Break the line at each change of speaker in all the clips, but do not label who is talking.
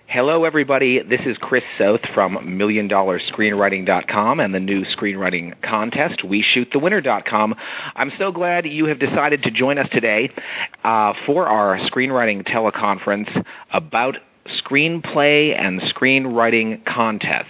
Hello, everybody. This is Chris South from MillionDollarScreenwriting.com and the new screenwriting contest, WeShootTheWinner.com. I'm so glad you have decided to join us today for our screenwriting teleconference about screenplay and screenwriting contests.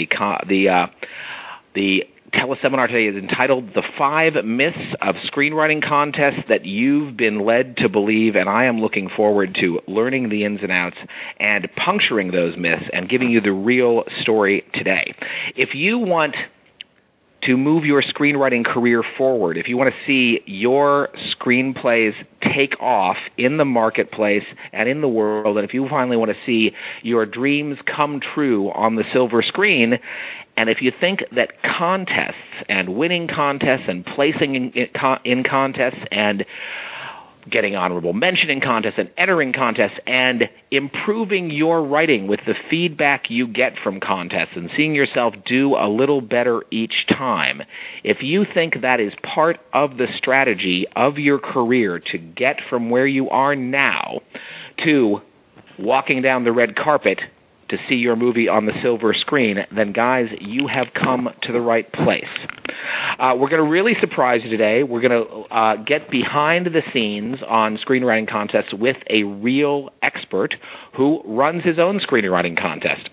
The teleseminar today is entitled The 5 Myths of Screenwriting Contests That You've Been Led to Believe, and I am looking forward to learning the ins and outs and puncturing those myths and giving you the real story today. If you want to move your screenwriting career forward, if you want to see your screenplays take off in the marketplace and in the world, and if you finally want to see your dreams come true on the silver screen, and if you think that contests and winning contests and placing in contests and getting honorable mention in contests and entering contests and improving your writing with the feedback you get from contests and seeing yourself do a little better each time, if you think that is part of the strategy of your career to get from where you are now to walking down the red carpet to see your movie on the silver screen, then guys, you have come to the right place. We're going to really surprise you today. We're going to get behind the scenes on screenwriting contests with a real expert who runs his own screenwriting contest.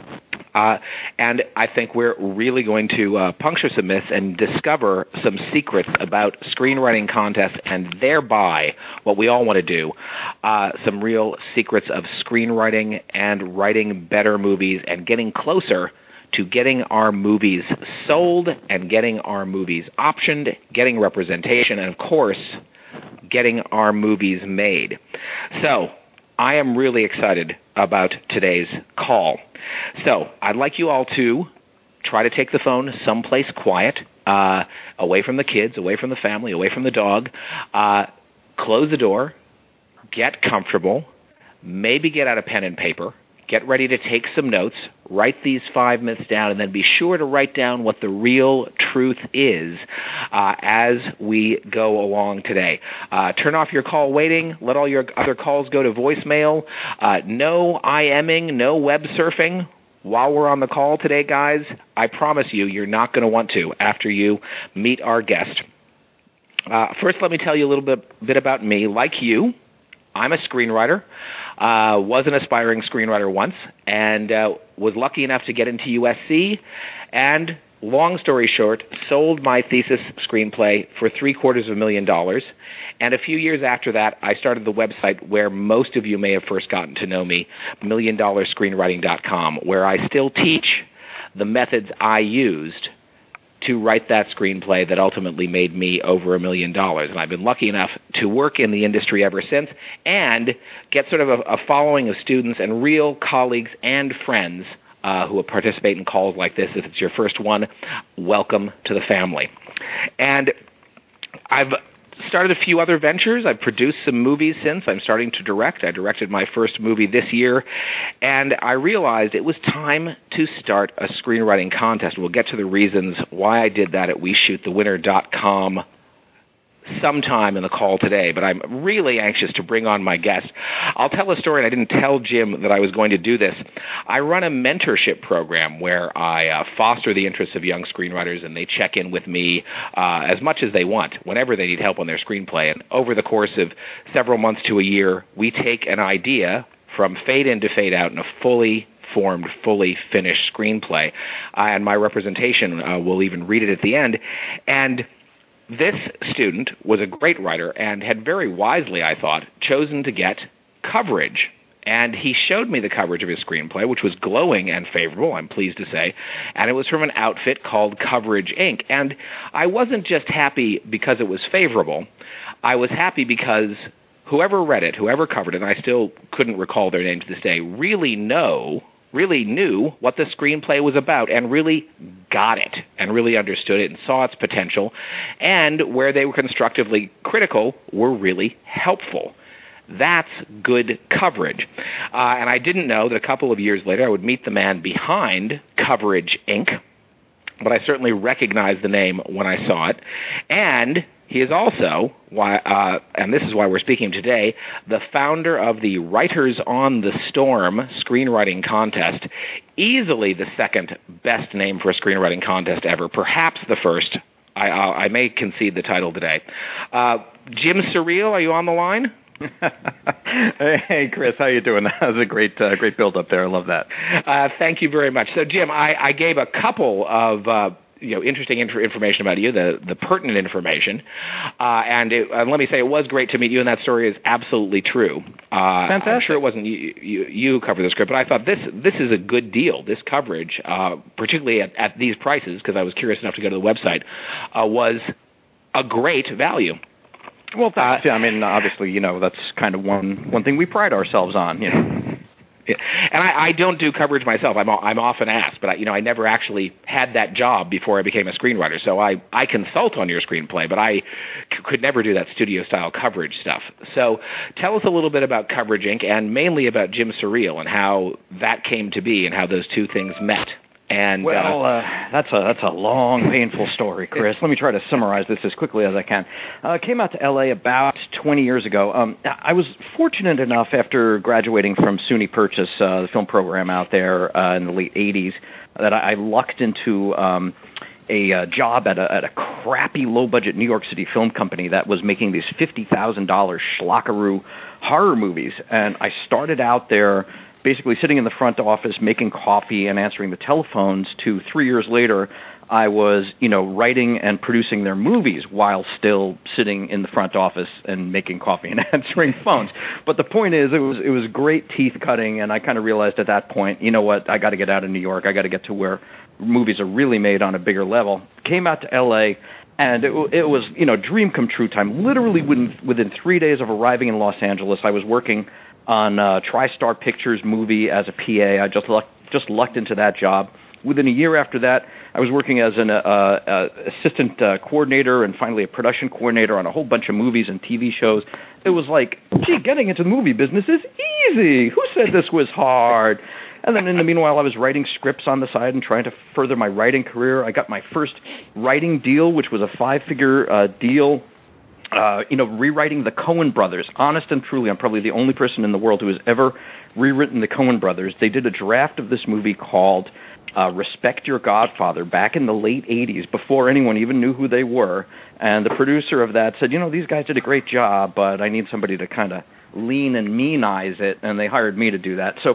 And I think we're really going to puncture some myths and discover some secrets about screenwriting contests and thereby what we all want to do, some real secrets of screenwriting and writing better movies and getting closer to getting our movies sold and getting our movies optioned, getting representation, and, of course, getting our movies made. So I am really excited about today's call. So I'd like you all to try to take the phone someplace quiet, away from the kids, away from the family, away from the dog. Close the door, get comfortable, maybe get out a pen and paper, get ready to take some notes, write these 5 myths down, and then be sure to write down what the real truth is as we go along today. Turn off your call waiting. Let all your other calls go to voicemail. No IMing, no web surfing while we're on the call today, guys. I promise you, you're not going to want to after you meet our guest. First, let me tell you a little bit about me. Like you, I'm a screenwriter. Was an aspiring screenwriter once and was lucky enough to get into USC and, long story short, sold my thesis screenplay for $750,000. And a few years after that, I started the website where most of you may have first gotten to know me, MillionDollarScreenwriting.com, where I still teach the methods I used to write that screenplay that ultimately made me over $1 million. And I've been lucky enough to work in the industry ever since and get sort of a following of students and real colleagues and friends who participate in calls like this. If it's your first one, welcome to the family. And I've started a few other ventures. I've produced some movies since. I'm starting to direct. I directed my first movie this year, and I realized it was time to start a screenwriting contest. We'll get to the reasons why I did that at WeShootTheWinner.com sometime in the call today, but I'm really anxious to bring on my guest. I'll tell a story, and I didn't tell Jim that I was going to do this. I run a mentorship program where I foster the interests of young screenwriters, and they check in with me as much as they want, whenever they need help on their screenplay. And over the course of several months to a year, we take an idea from fade in to fade out in a fully formed, fully finished screenplay. And my representation will even read it at the end. And this student was a great writer and had very wisely, I thought, chosen to get coverage. And he showed me the coverage of his screenplay, which was glowing and favorable, I'm pleased to say, and it was from an outfit called Coverage Inc. And I wasn't just happy because it was favorable. I was happy because whoever read it, whoever covered it, and I still couldn't recall their name to this day, really knew what the screenplay was about and really got it and really understood it and saw its potential, and where they were constructively critical were really helpful. That's good coverage. And I didn't know that a couple of years later I would meet the man behind Coverage Inc., but I certainly recognized the name when I saw it. And He is also, and this is why we're speaking today, the founder of the Writers on the Storm screenwriting contest, easily the second best name for a screenwriting contest ever, perhaps the first. I may concede the title today. Jim Surreal, are you on the line?
Hey, Chris, how you doing? That was a great build up there. I love that.
Thank you very much. So, Jim, I gave a couple of interesting information about you, the pertinent information, and let me say, it was great to meet you, and that story is absolutely true.
Fantastic.
I'm sure it wasn't you who covered the script, but I thought this is a good deal. This coverage, particularly at these prices, because I was curious enough to go to the website, was a great value.
Well, thanks. I mean, obviously, that's kind of one thing we pride ourselves on.
And I don't do coverage myself. I'm often asked, but I never actually had that job before I became a screenwriter. So I consult on your screenplay, but I could never do that studio-style coverage stuff. So tell us a little bit about Coverage Inc. and mainly about Jim Surreal and how that came to be and how those two things met. And
that's a long, painful story, Chris. Let me try to summarize this as quickly as I can. I came out to L.A. about 20 years ago. I was fortunate enough after graduating from SUNY Purchase, the film program out there in the late 80s, that I lucked into a job at a crappy, low-budget New York City film company that was making these $50,000 schlockaroo horror movies. And I started out there basically sitting in the front office, making coffee and answering the telephones, to 3 years later, I was, writing and producing their movies while still sitting in the front office and making coffee and answering phones. But the point is, it was great teeth cutting, and I kind of realized at that point, you know what, I got to get out of New York. I got to get to where movies are really made on a bigger level. Came out to L.A., and it was, dream come true time. Literally within 3 days of arriving in Los Angeles, I was working on TriStar Pictures movie as a PA. I just lucked into that job. Within a year after that, I was working as an assistant coordinator and finally a production coordinator on a whole bunch of movies and TV shows. It was like, getting into the movie business is easy. Who said this was hard? And then in the meanwhile, I was writing scripts on the side and trying to further my writing career. I got my first writing deal, which was a 5-figure deal. Rewriting the Coen brothers. Honest and truly, I'm probably the only person in the world who has ever rewritten the Coen brothers. They did a draft of this movie called Respect Your Godfather back in the late 80s, before anyone even knew who they were. And the producer of that said, these guys did a great job, but I need somebody to kind of lean and meanize it, and they hired me to do that. So,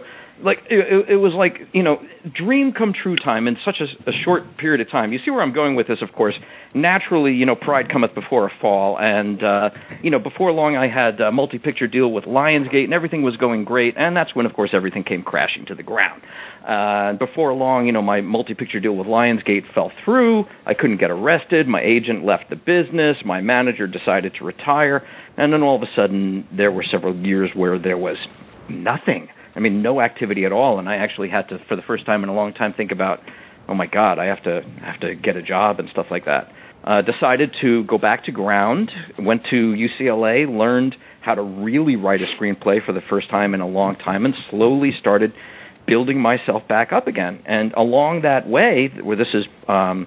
it was like, dream come true time in such a short period of time. You see where I'm going with this, of course. Naturally, pride cometh before a fall, and, before long I had a multi-picture deal with Lionsgate, and everything was going great, and that's when, of course, everything came crashing to the ground. Before long, my multi-picture deal with Lionsgate fell through. I couldn't get arrested. My agent left the business. My manager decided to retire, and then all of a sudden, there were several years where there was nothing. I mean, no activity at all, and I actually had to, for the first time in a long time, think about, oh my God, I have to get a job and stuff like that. Decided to go back to ground, went to UCLA, learned how to really write a screenplay for the first time in a long time, and slowly started building myself back up again. And along that way, where this is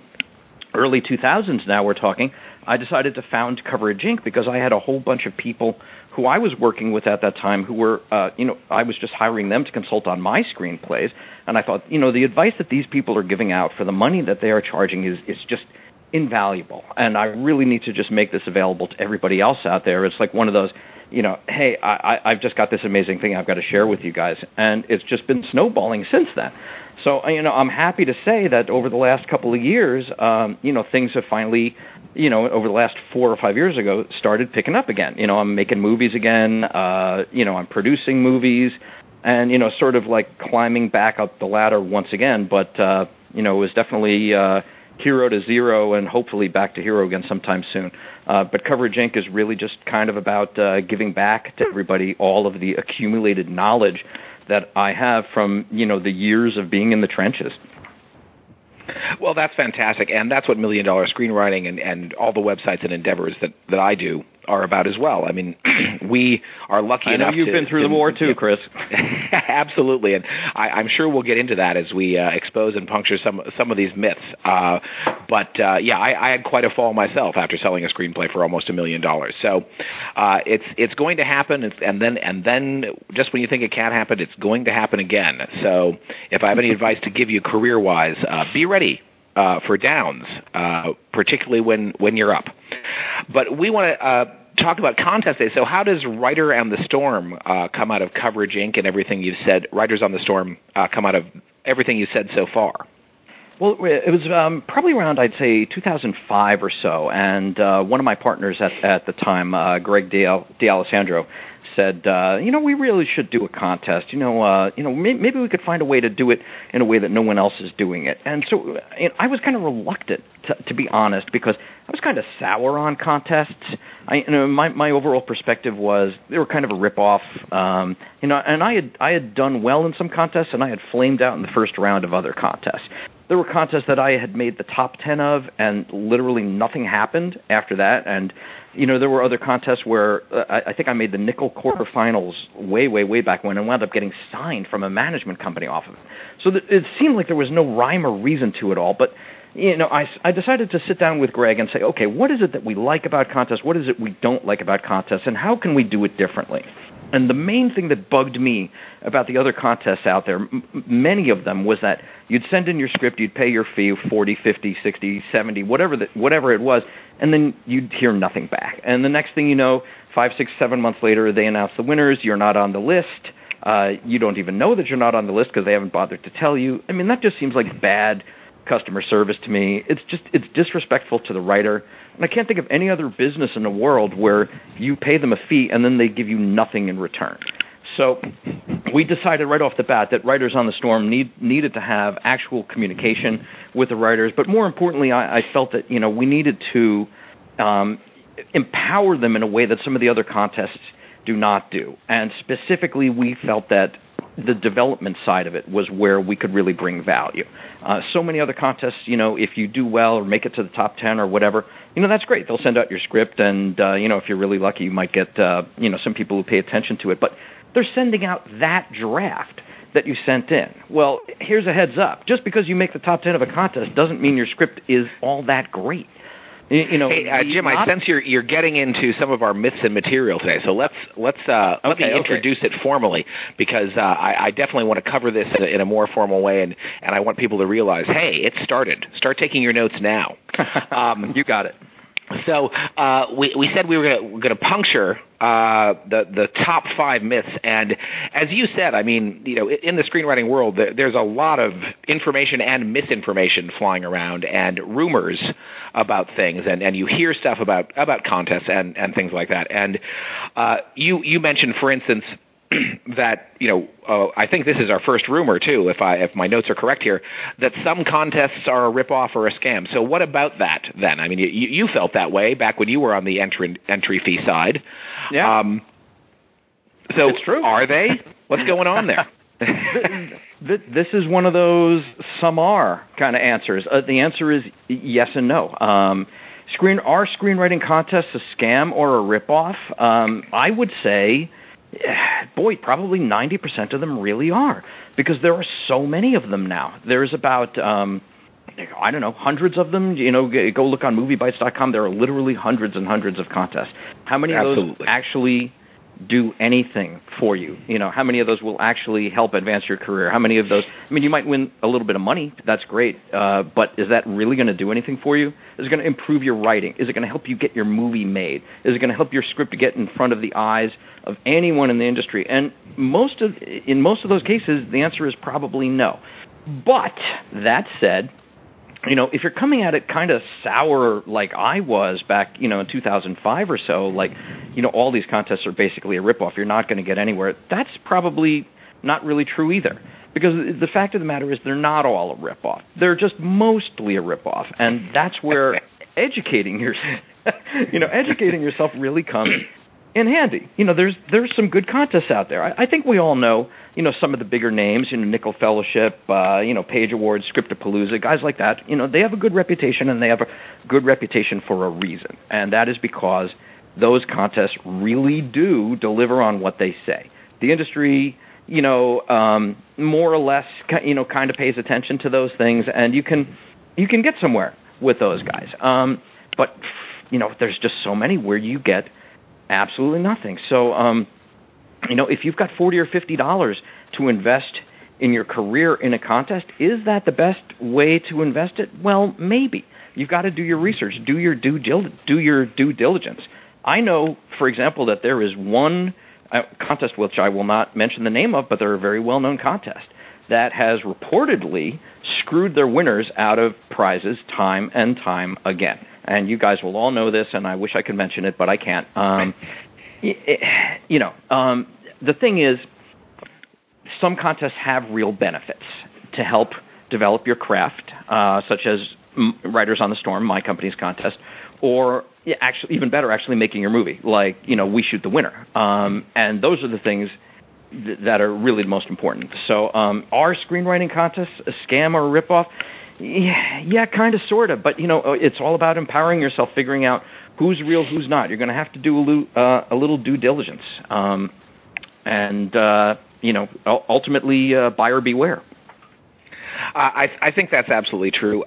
early 2000s now we're talking, I decided to found Coverage Inc. because I had a whole bunch of people who I was working with at that time who were, I was just hiring them to consult on my screenplays. And I thought, the advice that these people are giving out for the money that they are charging is just invaluable. And I really need to just make this available to everybody else out there. It's like one of those, hey, I've just got this amazing thing I've got to share with you guys. And it's just been snowballing since then. So, I'm happy to say that over the last couple of years, things have finally, over the last 4 or 5 years ago, started picking up again. I'm making movies again. I'm producing movies and, sort of like climbing back up the ladder once again. But, it was definitely hero to zero and hopefully back to hero again sometime soon. But Coverage Inc. is really just kind of about giving back to everybody all of the accumulated knowledge that I have from, the years of being in the trenches.
Well, that's fantastic, and that's what $1 Million Screenwriting and all the websites and endeavors that I do are about as well. I mean, we are lucky enough.
I know you've been through the war too, Chris.
Absolutely, and I'm sure we'll get into that as we expose and puncture some of these myths. But I had quite a fall myself after selling a screenplay for almost $1 million. So it's going to happen, and then just when you think it can't happen, it's going to happen again. So if I have any advice to give you career-wise, be ready for downs, particularly when you're up. But we want to talk about Contest Day. So how does Writer and the Storm come out of Coverage Inc. and everything you've said? Writers on the Storm come out of everything you've said so far.
Well, it was probably around, I'd say, 2005 or so, and one of my partners at the time, Greg D'Alessandro, said, we really should do a contest. Maybe we could find a way to do it in a way that no one else is doing it. And so I was kind of reluctant, to be honest, because I was kind of sour on contests. My overall perspective was they were kind of a ripoff. And I had done well in some contests, and I had flamed out in the first round of other contests. There were contests that I had made the top 10 of, and literally nothing happened after that. And there were other contests where I think I made the nickel quarterfinals way back when and wound up getting signed from a management company off of it. So it seemed like there was no rhyme or reason to it all. But, I decided to sit down with Greg and say, okay, what is it that we like about contests? What is it we don't like about contests? And how can we do it differently? And the main thing that bugged me about the other contests out there, many of them, was that you'd send in your script, you'd pay your fee of $40, $50, $60, $70, whatever it was, and then you'd hear nothing back. And the next thing you know, 5, 6, 7 months later, they announce the winners. You're not on the list. You don't even know that you're not on the list because they haven't bothered to tell you. I mean, that just seems like bad customer service to me. It's disrespectful to the writer. And I can't think of any other business in the world where you pay them a fee and then they give you nothing in return. So we decided right off the bat that Writers on the Storm needed to have actual communication with the writers. But more importantly, I felt that we needed to empower them in a way that some of the other contests do not do. And specifically, we felt that the development side of it was where we could really bring value. So many other contests, if you do well or make it to the top 10 or whatever, that's great. They'll send out your script, and, if you're really lucky, you might get, some people who pay attention to it. But they're sending out that draft that you sent in. Well, here's a heads up. Just because you make the top 10 of a contest doesn't mean your script is all that great. Hey,
Jim, I sense you're getting into some of our myths and material today. So let's let me introduce it formally, because I definitely want to cover this in a more formal way, and I want people to realize, hey, it started. Start taking your notes now.
You got it.
So we said we were going to puncture the top 5 myths, and as you said, I mean, in the screenwriting world, there's a lot of information and misinformation flying around, and rumors about things, and you hear stuff about contests and things like that. And you mentioned, for instance, that I think this is our first rumor too, if my notes are correct here, that some contests are a ripoff or a scam. So what about that then? I mean, you felt that way back when you were on the entry fee side.
Yeah.
So
it's true.
Are they? What's going on there?
This is one of those some are kind of answers. The answer is yes and no. Are screenwriting contests a scam or a ripoff? I would say, boy, probably 90% of them really are, because there are so many of them now. There's about, hundreds of them. Go look on MovieBytes.com. There are literally hundreds and hundreds of contests. How many of those actually do anything for you? How many of those will actually help advance your career? How many of those, you might win a little bit of money. That's great. But is that really going to do anything for you? Is it going to improve your writing? Is it going to help you get your movie made? Is it going to help your script to get in front of the eyes of anyone in the industry? And in most of those cases, the answer is probably no. But that said, if you're coming at it kind of sour like I was back, in 2005 or so, like, all these contests are basically a ripoff, you're not going to get anywhere, that's probably not really true either. Because the fact of the matter is they're not all a ripoff. They're just mostly a ripoff. And that's where educating yourself really comes in handy. There's some good contests out there. I think we all know, some of the bigger names, Nickel Fellowship, Page Awards, Scriptapalooza, guys like that. They have a good reputation, and they have a good reputation for a reason. And that is because those contests really do deliver on what they say. The industry more or less, kind of pays attention to those things, and you can get somewhere with those guys. But there's just so many where you get absolutely nothing. So, if you've got $40 or $50 to invest in your career in a contest, is that the best way to invest it? Well, maybe. You've got to do your research, do your due diligence. I know, for example, that there is one contest, which I will not mention the name of, but they're a very well-known contest, that has reportedly screwed their winners out of prizes time and time again. And you guys will all know this, and I wish I could mention it, but I can't. The thing is, some contests have real benefits to help develop your craft, such as Writers on the Storm, my company's contest, or actually, even better, actually making your movie, like, We Shoot the Winner. And those are the things that are really the most important. So are screenwriting contests a scam or a ripoff? Yeah, kind of, sort of. But, it's all about empowering yourself, figuring out who's real, who's not. You're going to have to do a little due diligence. Ultimately, buyer beware.
I think that's absolutely true.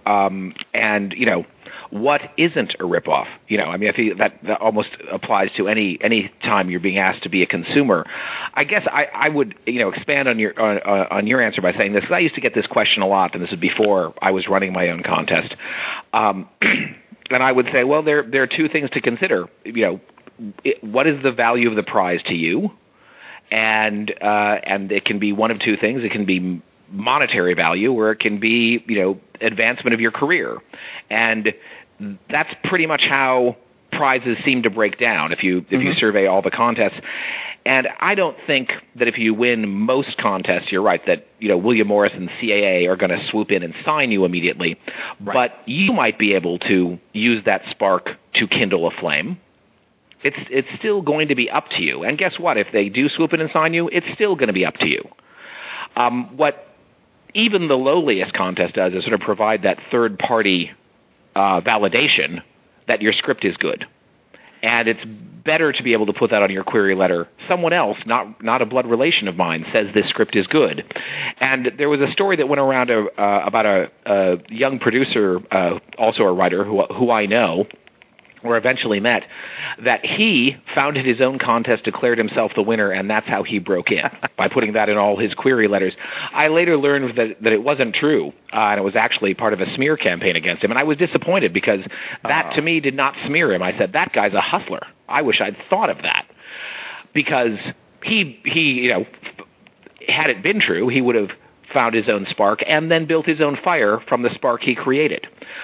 What isn't a ripoff? I think that almost applies to any time you're being asked to be a consumer. I guess I would expand on your answer by saying this, because I used to get this question a lot, and this is before I was running my own contest. And I would say, well, there are two things to consider. What is the value of the prize to you? And it can be one of two things. It can be monetary value, or it can be, advancement of your career. And that's pretty much how prizes seem to break down if you survey all the contests. And I don't think that if you win most contests, you're right, that William Morris and CAA are going to swoop in and sign you immediately. Right. But you might be able to use that spark to kindle a flame. It's still going to be up to you. And guess what? If they do swoop in and sign you, it's still going to be up to you. What even the lowliest contest does is sort of provide that third-party validation that your script is good. And it's better to be able to put that on your query letter. Someone else, not a blood relation of mine, says this script is good. And there was a story that went around about a young producer, also a writer, who I know, or eventually met, that he founded his own contest, declared himself the winner, and that's how he broke in, by putting that in all his query letters. I later learned that it wasn't true, and it was actually part of a smear campaign against him, and I was disappointed because that, to me, did not smear him. I said, that guy's a hustler. I wish I'd thought of that, because he had it been true, he would have found his own spark and then built his own fire from the spark he created.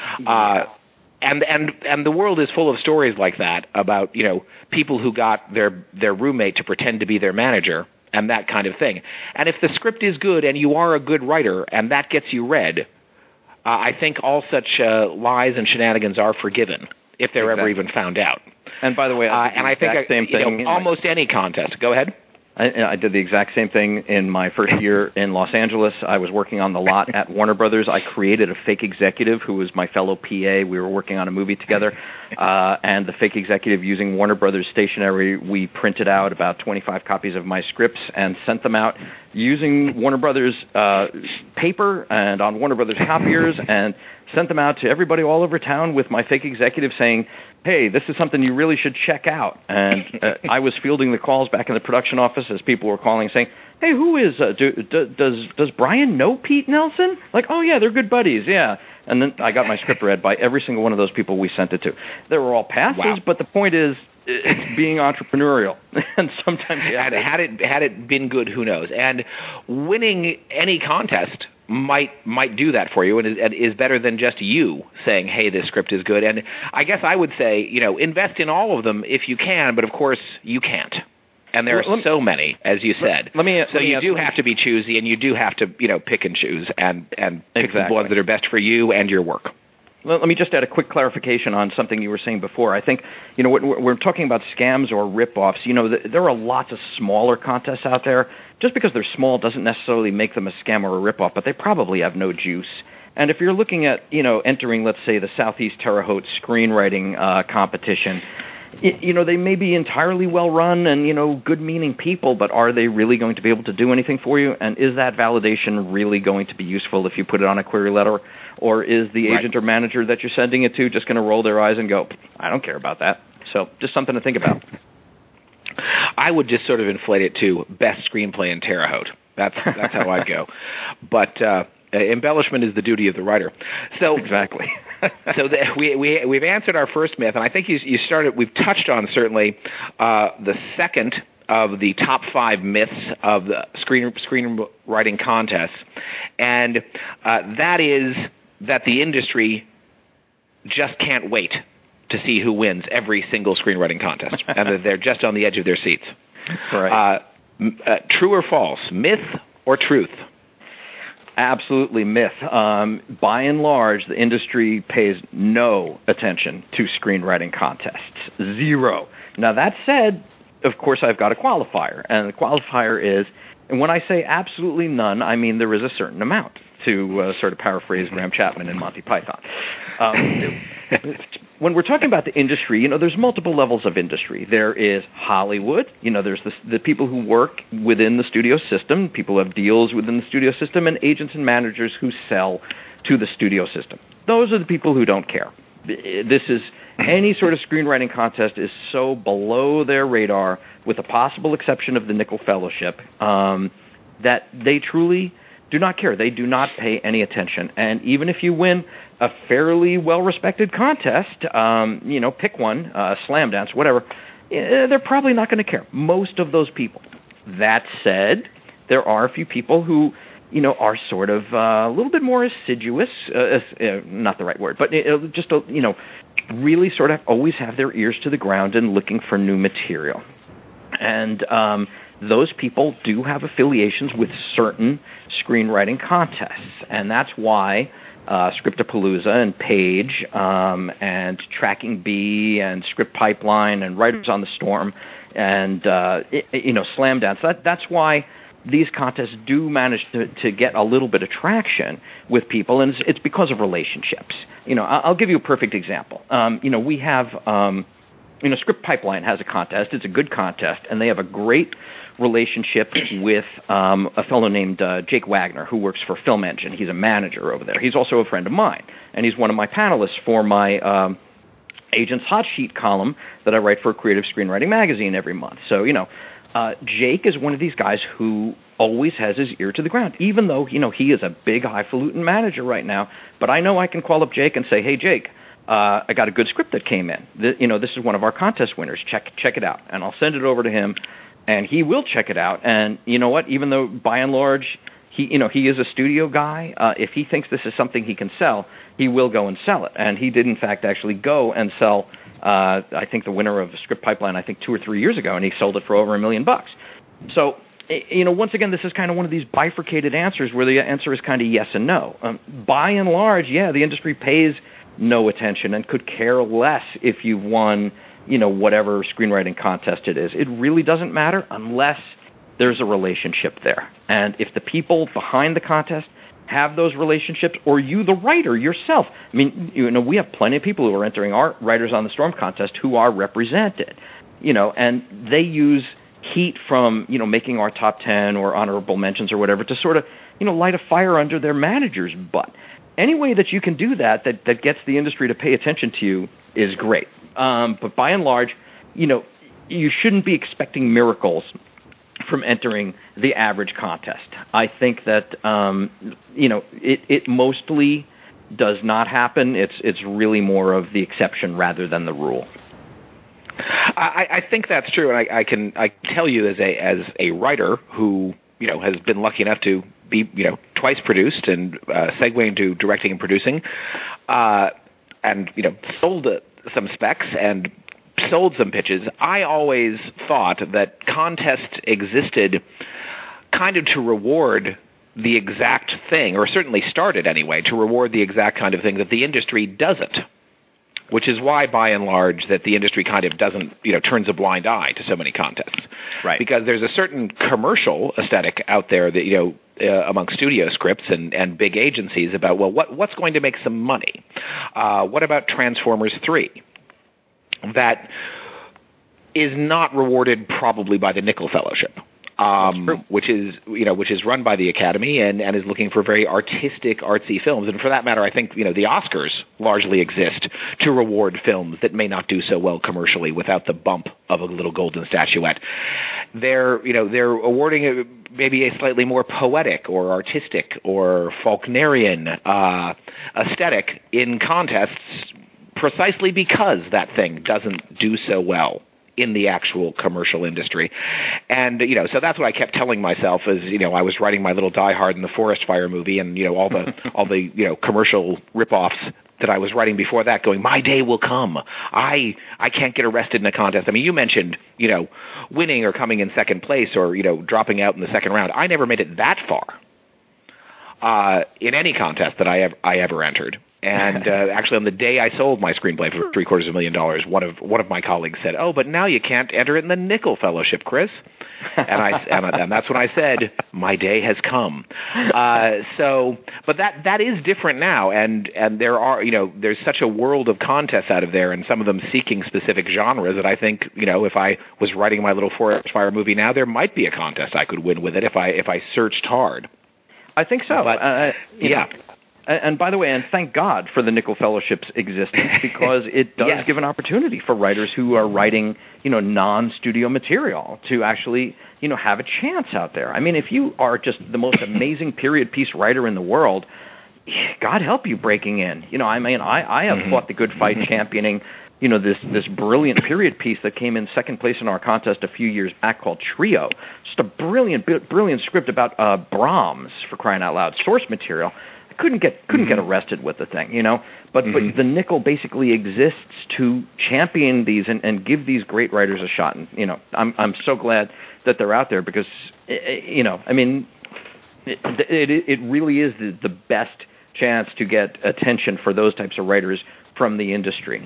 And the world is full of stories like that about, people who got their roommate to pretend to be their manager and that kind of thing. And if the script is good and you are a good writer and that gets you read, I think all such lies and shenanigans are forgiven if they're ever even found out.
And by the way,
I think same thing. Almost any contest. Go ahead.
I did the exact same thing in my first year in Los Angeles. I was working on the lot at Warner Brothers. I created a fake executive who was my fellow PA. We were working on a movie together. And the fake executive, using Warner Brothers stationery, we printed out about 25 copies of my scripts and sent them out using Warner Brothers paper and on Warner Brothers copiers, and sent them out to everybody all over town with my fake executive saying, hey, this is something you really should check out. And I was fielding the calls back in the production office as people were calling saying, hey, who is, does Brian know Pete Nelson? Like, oh, yeah, they're good buddies, yeah. And then I got my script read by every single one of those people we sent it to. They were all passes, wow. But the point is, it's being entrepreneurial. And sometimes
had it been good, who knows? And winning any contest might do that for you, and is better than just you saying, hey, this script is good. And I guess I would say, invest in all of them if you can, but of course you can't. And there are so many, as you said. You do have to be choosy, and you do have to, pick and choose and pick the ones that are best for you and your work.
Let me just add a quick clarification on something you were saying before. I think, we're talking about scams or rip-offs. There are lots of smaller contests out there. Just because they're small doesn't necessarily make them a scam or a rip-off, but they probably have no juice. And if you're looking at, entering, let's say, the Southeast Terre Haute screenwriting competition, They may be entirely well-run and, good-meaning people, but are they really going to be able to do anything for you? And is that validation really going to be useful if you put it on a query letter? Or is the agent or manager that you're sending it to just going to roll their eyes and go, I don't care about that? So just something to think about.
I would just sort of inflate it to best screenplay in Terre Haute. That's how I'd go. But embellishment is the duty of the writer. So
exactly.
So we've answered our first myth, and I think you started. We've touched on certainly the second of the top 5 myths of the screenwriting contests, and that is that the industry just can't wait to see who wins every single screenwriting contest, and that they're just on the edge of their seats.
Right.
True or false? Myth or truth?
Absolutely myth. By and large, the industry pays no attention to screenwriting contests. Zero. Now, that said, of course, I've got a qualifier. And the qualifier is, and when I say absolutely none, I mean there is a certain amount, to sort of paraphrase Graham Chapman in Monty Python. When we're talking about the industry, there's multiple levels of industry. There is Hollywood. There's the people who work within the studio system, people who have deals within the studio system, and agents and managers who sell to the studio system. Those are the people who don't care. This is any sort of screenwriting contest is so below their radar, with the possible exception of the Nickel Fellowship, that they truly do not care. They do not pay any attention. And even if you win a fairly well-respected contest, pick one, Slam Dance, whatever, they're probably not going to care. Most of those people. That said, there are a few people who, are sort of a little bit more assiduous, not the right word, but just, really sort of always have their ears to the ground and looking for new material. And those people do have affiliations with certain screenwriting contests, and that's why Scriptapalooza and Page and Tracking B and Script Pipeline and Writers on the Storm and Slam Dance. That's why these contests do manage to get a little bit of traction with people, and it's because of relationships. I'll give you a perfect example. We have Script Pipeline has a contest. It's a good contest, and they have a great relationship with a fellow named Jake Wagner, who works for Film Engine. He's a manager over there. He's also a friend of mine, and he's one of my panelists for my Agents Hot Sheet column that I write for Creative Screenwriting Magazine every month. So, Jake is one of these guys who always has his ear to the ground, even though, he is a big, highfalutin manager right now. But I know I can call up Jake and say, hey, Jake, I got a good script that came in. This is one of our contest winners. Check it out. And I'll send it over to him, and he will check it out. And you know what? Even though, by and large, he is a studio guy, if he thinks this is something he can sell, he will go and sell it. And he did, in fact, actually go and sell, I think, the winner of Script Pipeline, 2 or 3 years ago, and he sold it for over $1 million. So, once again, this is kind of one of these bifurcated answers where the answer is kind of yes and no. By and large, the industry pays no attention and could care less if you've won, whatever screenwriting contest it is. It really doesn't matter unless there's a relationship there. And if the people behind the contest have those relationships, or you, the writer, yourself. I mean, we have plenty of people who are entering our Writers on the Storm contest who are represented, and they use heat from, making our top 10 or honorable mentions or whatever to sort of, light a fire under their manager's butt. Any way that you can do that gets the industry to pay attention to you is great. But by and large, you shouldn't be expecting miracles from entering the average contest. I think that, it mostly does not happen. It's really more of the exception rather than the rule.
I think that's true, and I can tell you as a writer who has been lucky enough to be twice produced and segue into directing and producing, and sold some specs and sold some pitches. I always thought that contests existed kind of to reward the exact thing, or certainly started anyway, to reward the exact kind of thing that the industry doesn't. Which is why, by and large, that the industry kind of doesn't, turns a blind eye to so many contests.
Right.
Because there's a certain commercial aesthetic out there that, among studio scripts and big agencies about, well, what's going to make some money? What about Transformers 3? That is not rewarded probably by the Nicholl Fellowship. Which is run by the Academy and is looking for very artistic, artsy films. And for that matter, I think, the Oscars largely exist to reward films that may not do so well commercially without the bump of a little golden statuette. They're awarding maybe a slightly more poetic or artistic or Faulknerian aesthetic in contests precisely because that thing doesn't do so well in the actual commercial industry. And, so that's what I kept telling myself as, I was writing my little Die Hard in the Forest Fire movie and, all the commercial ripoffs that I was writing before that going, my day will come. I can't get arrested in a contest. I mean, you mentioned, winning or coming in second place or, dropping out in the second round. I never made it that far in any contest that I ever entered. And actually, on the day I sold my screenplay for $750,000, one of my colleagues said, "Oh, but now you can't enter it in the Nicholl Fellowship, Chris." And that's when I said, "My day has come." But that is different now, and there are there's such a world of contests out of there, and some of them seeking specific genres that I think if I was writing my little Forest Fire movie now, there might be a contest I could win with it if I searched hard.
I think so.
But, yeah.
And by the way, and thank God for the Nicholl Fellowship's existence because it does give an opportunity for writers who are writing, non-studio material to actually, have a chance out there. I mean, if you are just the most amazing period piece writer in the world, God help you breaking in. I have fought the good fight championing, this brilliant period piece that came in second place in our contest a few years back called Trio. Just a brilliant script about Brahms, for crying out loud, source material. Couldn't get arrested with the thing, But the Nicholl basically exists to champion these and give these great writers a shot. And I'm so glad that they're out there because I mean, it really is the best chance to get attention for those types of writers from the industry.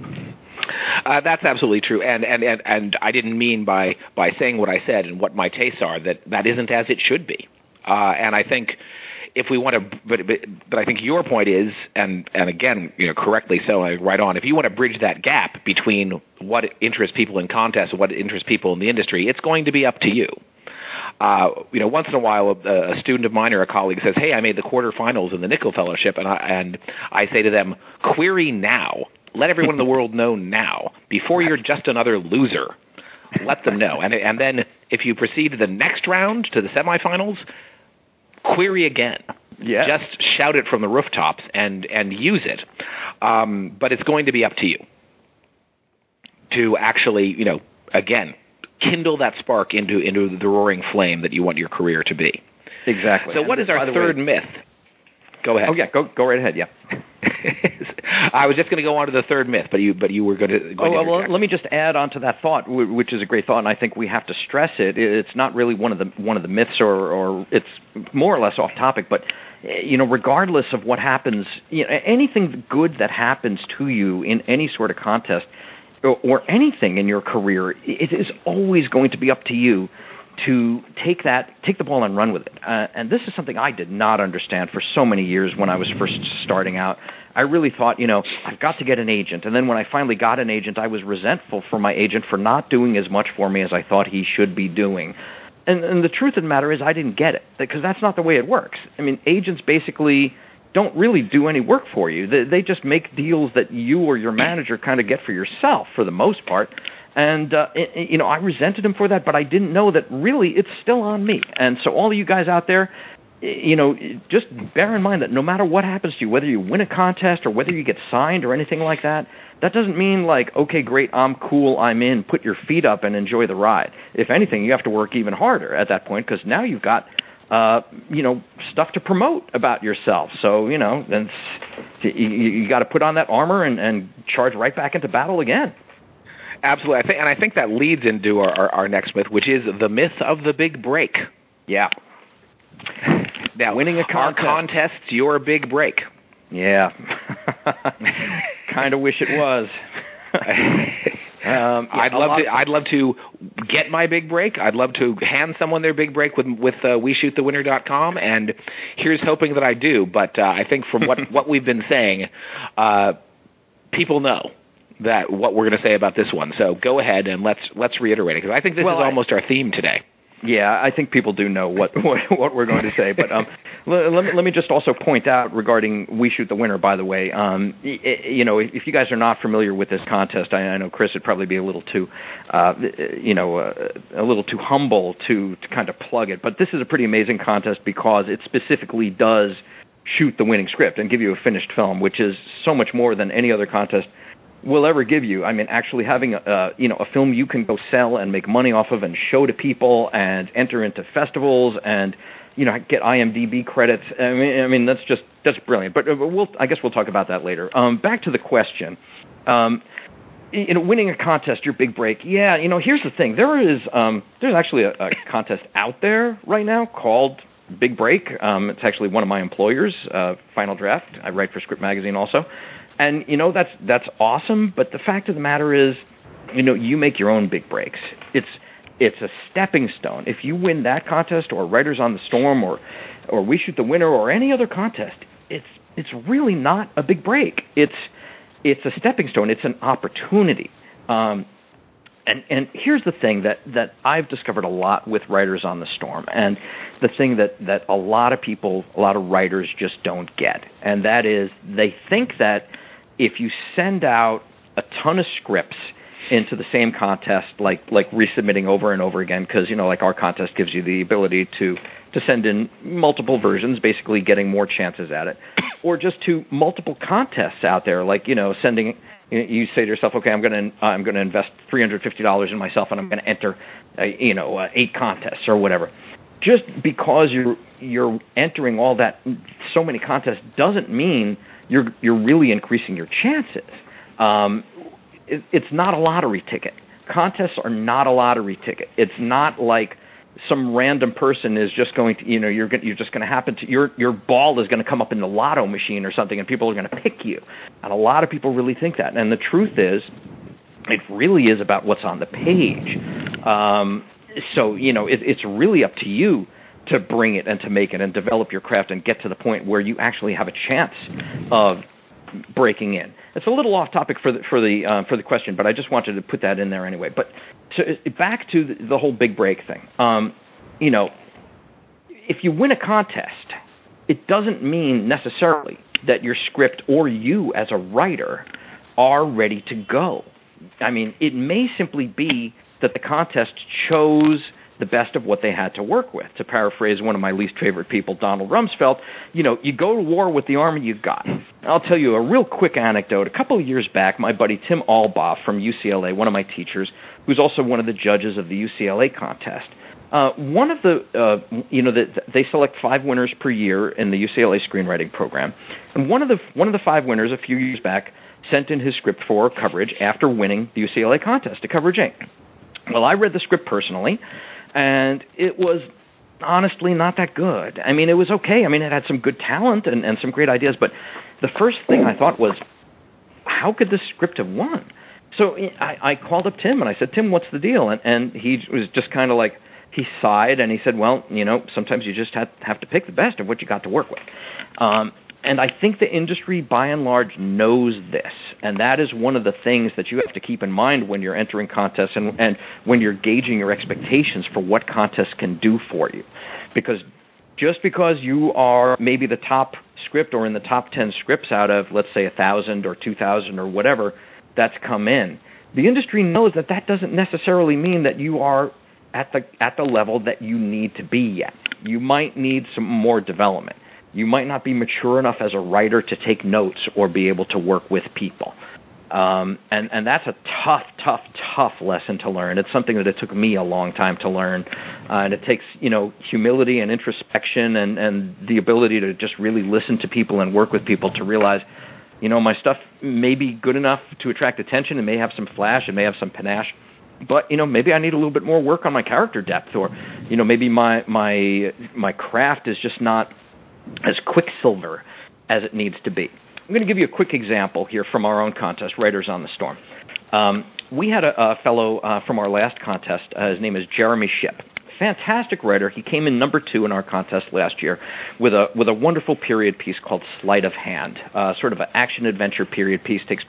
That's absolutely true, and I didn't mean by saying what I said and what my tastes are that isn't as it should be, and I think. If we want to, but I think your point is, and again, correctly so, right on. If you want to bridge that gap between what interests people in contests and what interests people in the industry, it's going to be up to you. Once in a while, a student of mine or a colleague says, "Hey, I made the quarterfinals in the Nicholl Fellowship," and I say to them, "Query now. Let everyone in the world know now, before you're just another loser. Let them know, and then if you proceed to the next round, to the semifinals." Query again. Yeah. Just shout it from the rooftops and use it. But it's going to be up to you to actually, again, kindle that spark into the roaring flame that you want your career to be.
Exactly.
So what is our third myth? Go ahead.
Oh, yeah. Go right ahead, yeah.
I was just going to go on to the third myth, but you were going to
well, let me just add on to that thought, which is a great thought, and I think we have to stress it. It's not really one of the myths, or it's more or less off topic, but regardless of what happens, anything good that happens to you in any sort of contest or anything in your career, it is always going to be up to you to take the ball and run with it. And this is something I did not understand for so many years when I was first starting out. I really thought, I've got to get an agent. And then when I finally got an agent, I was resentful for my agent for not doing as much for me as I thought he should be doing. And the truth of the matter is I didn't get it, because that's not the way it works. I mean, agents basically don't really do any work for you. They just make deals that you or your manager kind of get for yourself for the most part. And, I resented him for that, but I didn't know that really it's still on me. And so all of you guys out there, just bear in mind that no matter what happens to you, whether you win a contest or whether you get signed or anything like that, that doesn't mean like, okay, great, I'm cool, I'm in, put your feet up and enjoy the ride. If anything, you have to work even harder at that point, because now you've got, stuff to promote about yourself. So, then you got to put on that armor and charge right back into battle again.
Absolutely. I think that leads into our next myth, which is the myth of the big break.
Yeah.
Now,
winning a contest.
Our contest's your big break.
Yeah. Kind of wish it was.
I'd love to get my big break. I'd love to hand someone their big break with WeShootTheWinner.com, and here's hoping that I do. But I think from what we've been saying, people know. that what we're going to say about this one. So go ahead and let's reiterate it, because I think this is almost our theme today.
Yeah, I think people do know what we're going to say, but let me just also point out regarding We Shoot the Winner. By the way, if you guys are not familiar with this contest, I know Chris would probably be a little too, a little too humble to kind of plug it. But this is a pretty amazing contest because it specifically does shoot the winning script and give you a finished film, which is so much more than any other contest will ever give you. I mean, actually having a film you can go sell and make money off of and show to people and enter into festivals and get IMDb credits. I mean that's brilliant. But I guess we'll talk about that later. Back to the question. Winning a contest, your big break. Yeah, here's the thing. There's actually a contest out there right now called Big Break. It's actually one of my employers, Final Draft. I write for Script Magazine also. And, that's awesome, but the fact of the matter is, you make your own big breaks. It's a stepping stone. If you win that contest or Writers on the Storm or We Shoot the Winner or any other contest, it's really not a big break. It's a stepping stone. It's an opportunity. And here's the thing that I've discovered a lot with Writers on the Storm, and the thing that a lot of people, a lot of writers just don't get, and that is they think that if you send out a ton of scripts into the same contest, like resubmitting over and over again, because like our contest gives you the ability to send in multiple versions, basically getting more chances at it, or just to multiple contests out there, like sending. You say to yourself, okay, I'm going to invest $350 in myself, and I'm going to enter 8 contests or whatever. Just because you're entering all that, so many contests, doesn't mean you're really increasing your chances. It's not a lottery ticket. Contests are not a lottery ticket. It's not like some random person is just going to, you're just going to happen to, your ball is going to come up in the lotto machine or something, and people are going to pick you. And a lot of people really think that. And the truth is, it really is about what's on the page. So it's really up to you to bring it and to make it and develop your craft and get to the point where you actually have a chance of breaking in. It's a little off topic for the question, but I just wanted to put that in there anyway. But back to the whole big break thing. If you win a contest, it doesn't mean necessarily that your script or you as a writer are ready to go. I mean, it may simply be that the contest chose the best of what they had to work with. To paraphrase one of my least favorite people, Donald Rumsfeld, you go to war with the army you've got. I'll tell you a real quick anecdote. A couple of years back, my buddy Tim Albaugh from UCLA, one of my teachers, who's also one of the judges of the UCLA contest, one of they select 5 winners per year in the UCLA screenwriting program, and one of the 5 winners a few years back sent in his script for coverage after winning the UCLA contest to Coverage Inc. Well, I read the script personally, and it was honestly not that good. I mean, it was okay. I mean, it had some good talent and some great ideas, but the first thing I thought was, how could this script have won? So I called up Tim, and I said, Tim, what's the deal? And he was just kind of like, he sighed, and he said, well, sometimes you just have to pick the best of what you got to work with. And I think the industry, by and large, knows this, and that is one of the things that you have to keep in mind when you're entering contests and when you're gauging your expectations for what contests can do for you. Because just because you are maybe the top script or in the top 10 scripts out of, let's say, 1,000 or 2,000 or whatever that's come in, the industry knows that doesn't necessarily mean that you are at the level that you need to be yet. You might need some more development. You might not be mature enough as a writer to take notes or be able to work with people. And that's a tough lesson to learn. It's something that it took me a long time to learn. And it takes, humility and introspection and the ability to just really listen to people and work with people to realize, my stuff may be good enough to attract attention. It may have some flash. It may have some panache. But, maybe I need a little bit more work on my character depth, or, maybe my craft is just not as Quicksilver as it needs to be. I'm going to give you a quick example here from our own contest, Writers on the Storm. We had a fellow from our last contest. His name is Jeremy Shipp. Fantastic writer. He came in number 2 in our contest last year with a wonderful period piece called Sleight of Hand, sort of an action-adventure period piece. Takes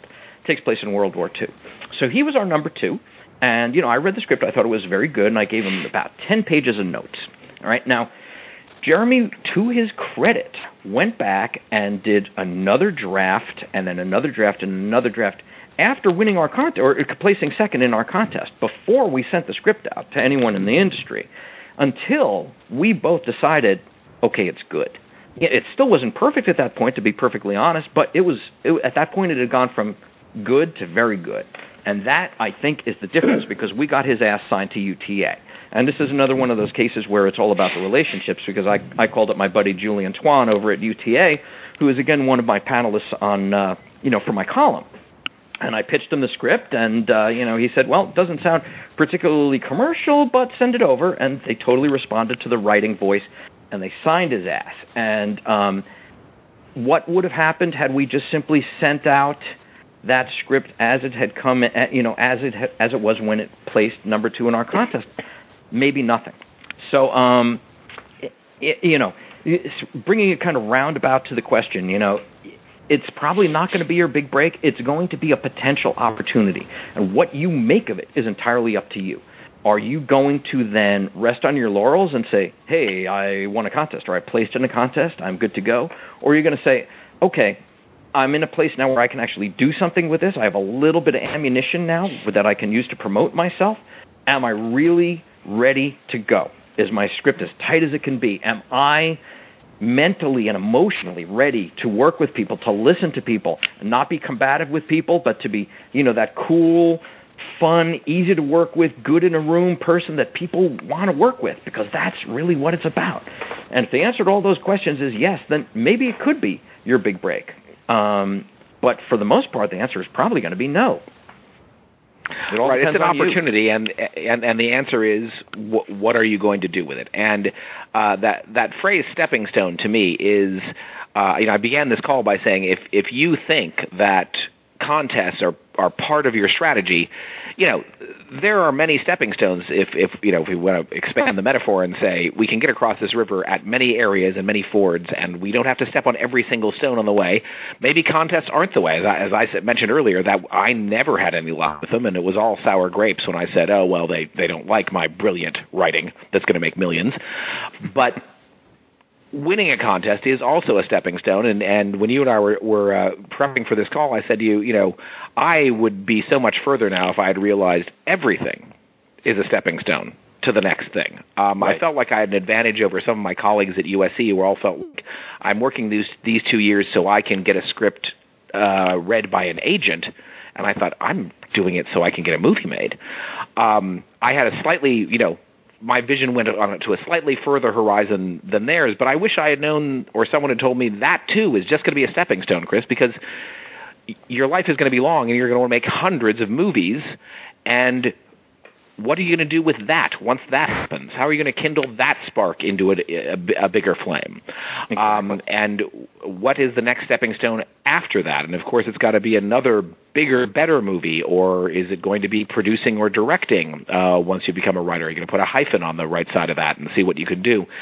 takes place in World War II. So he was our number 2. And, I read the script. I thought it was very good, and I gave him about 10 pages of notes. All right, now, Jeremy, to his credit, went back and did another draft, and then another draft, and another draft after winning our contest, or placing second in our contest, before we sent the script out to anyone in the industry, until we both decided, okay, it's good. It still wasn't perfect at that point, to be perfectly honest, but at that point it had gone from good to very good. And that, I think, is the difference, because we got his ass signed to UTA. And this is another one of those cases where it's all about the relationships, because I called up my buddy Julian Twan over at UTA, who is, again, one of my panelists on, for my column. And I pitched him the script, and, he said, well, it doesn't sound particularly commercial, but send it over. And they totally responded to the writing voice, and they signed his ass. And what would have happened had we just simply sent out that script as it had come, as it was when it placed number 2 in our contest? Maybe nothing. So, bringing it kind of roundabout to the question, it's probably not going to be your big break. It's going to be a potential opportunity. And what you make of it is entirely up to you. Are you going to then rest on your laurels and say, hey, I won a contest, or I placed in a contest, I'm good to go? Or are you going to say, okay, I'm in a place now where I can actually do something with this. I have a little bit of ammunition now that I can use to promote myself. Am I really ready to go? Is my script as tight as it can be? Am I mentally and emotionally ready to work with people, to listen to people, not be combative with people, but to be, that cool, fun, easy to work with, good in a room person that people want to work with, because that's really what it's about. And if the answer to all those questions is yes, then maybe it could be your big break. But for the most part, the answer is probably going to be no.
Right, it's an opportunity, and the answer is, what are you going to do with it? And that phrase "stepping stone" to me is, I began this call by saying, if you think that contests are part of your strategy, there are many stepping stones. If we want to expand the metaphor and say we can get across this river at many areas and many fords, and we don't have to step on every single stone on the way. Maybe contests aren't the way. As I mentioned earlier, that I never had any luck with them, and it was all sour grapes when I said, oh well, they don't like my brilliant writing that's going to make millions, but. Winning a contest is also a stepping stone, and when you and I were prepping for this call, I said to you, I would be so much further now if I had realized everything is a stepping stone to the next thing. Right. I felt like I had an advantage over some of my colleagues at USC who all felt like I'm working these 2 years so I can get a script read by an agent, and I thought I'm doing it so I can get a movie made. I had a slightly, my vision went on to a slightly further horizon than theirs, but I wish I had known, or someone had told me that too is just going to be a stepping stone, Chris, because your life is going to be long and you're going to want to make hundreds of movies, and what are you going to do with that once that happens? How are you going to kindle that spark into a bigger flame? Exactly. And what is the next stepping stone after that? And, of course, it's got to be another bigger, better movie, or is it going to be producing or directing once you become a writer? Are you going to put a hyphen on the right side of that and see what you can do?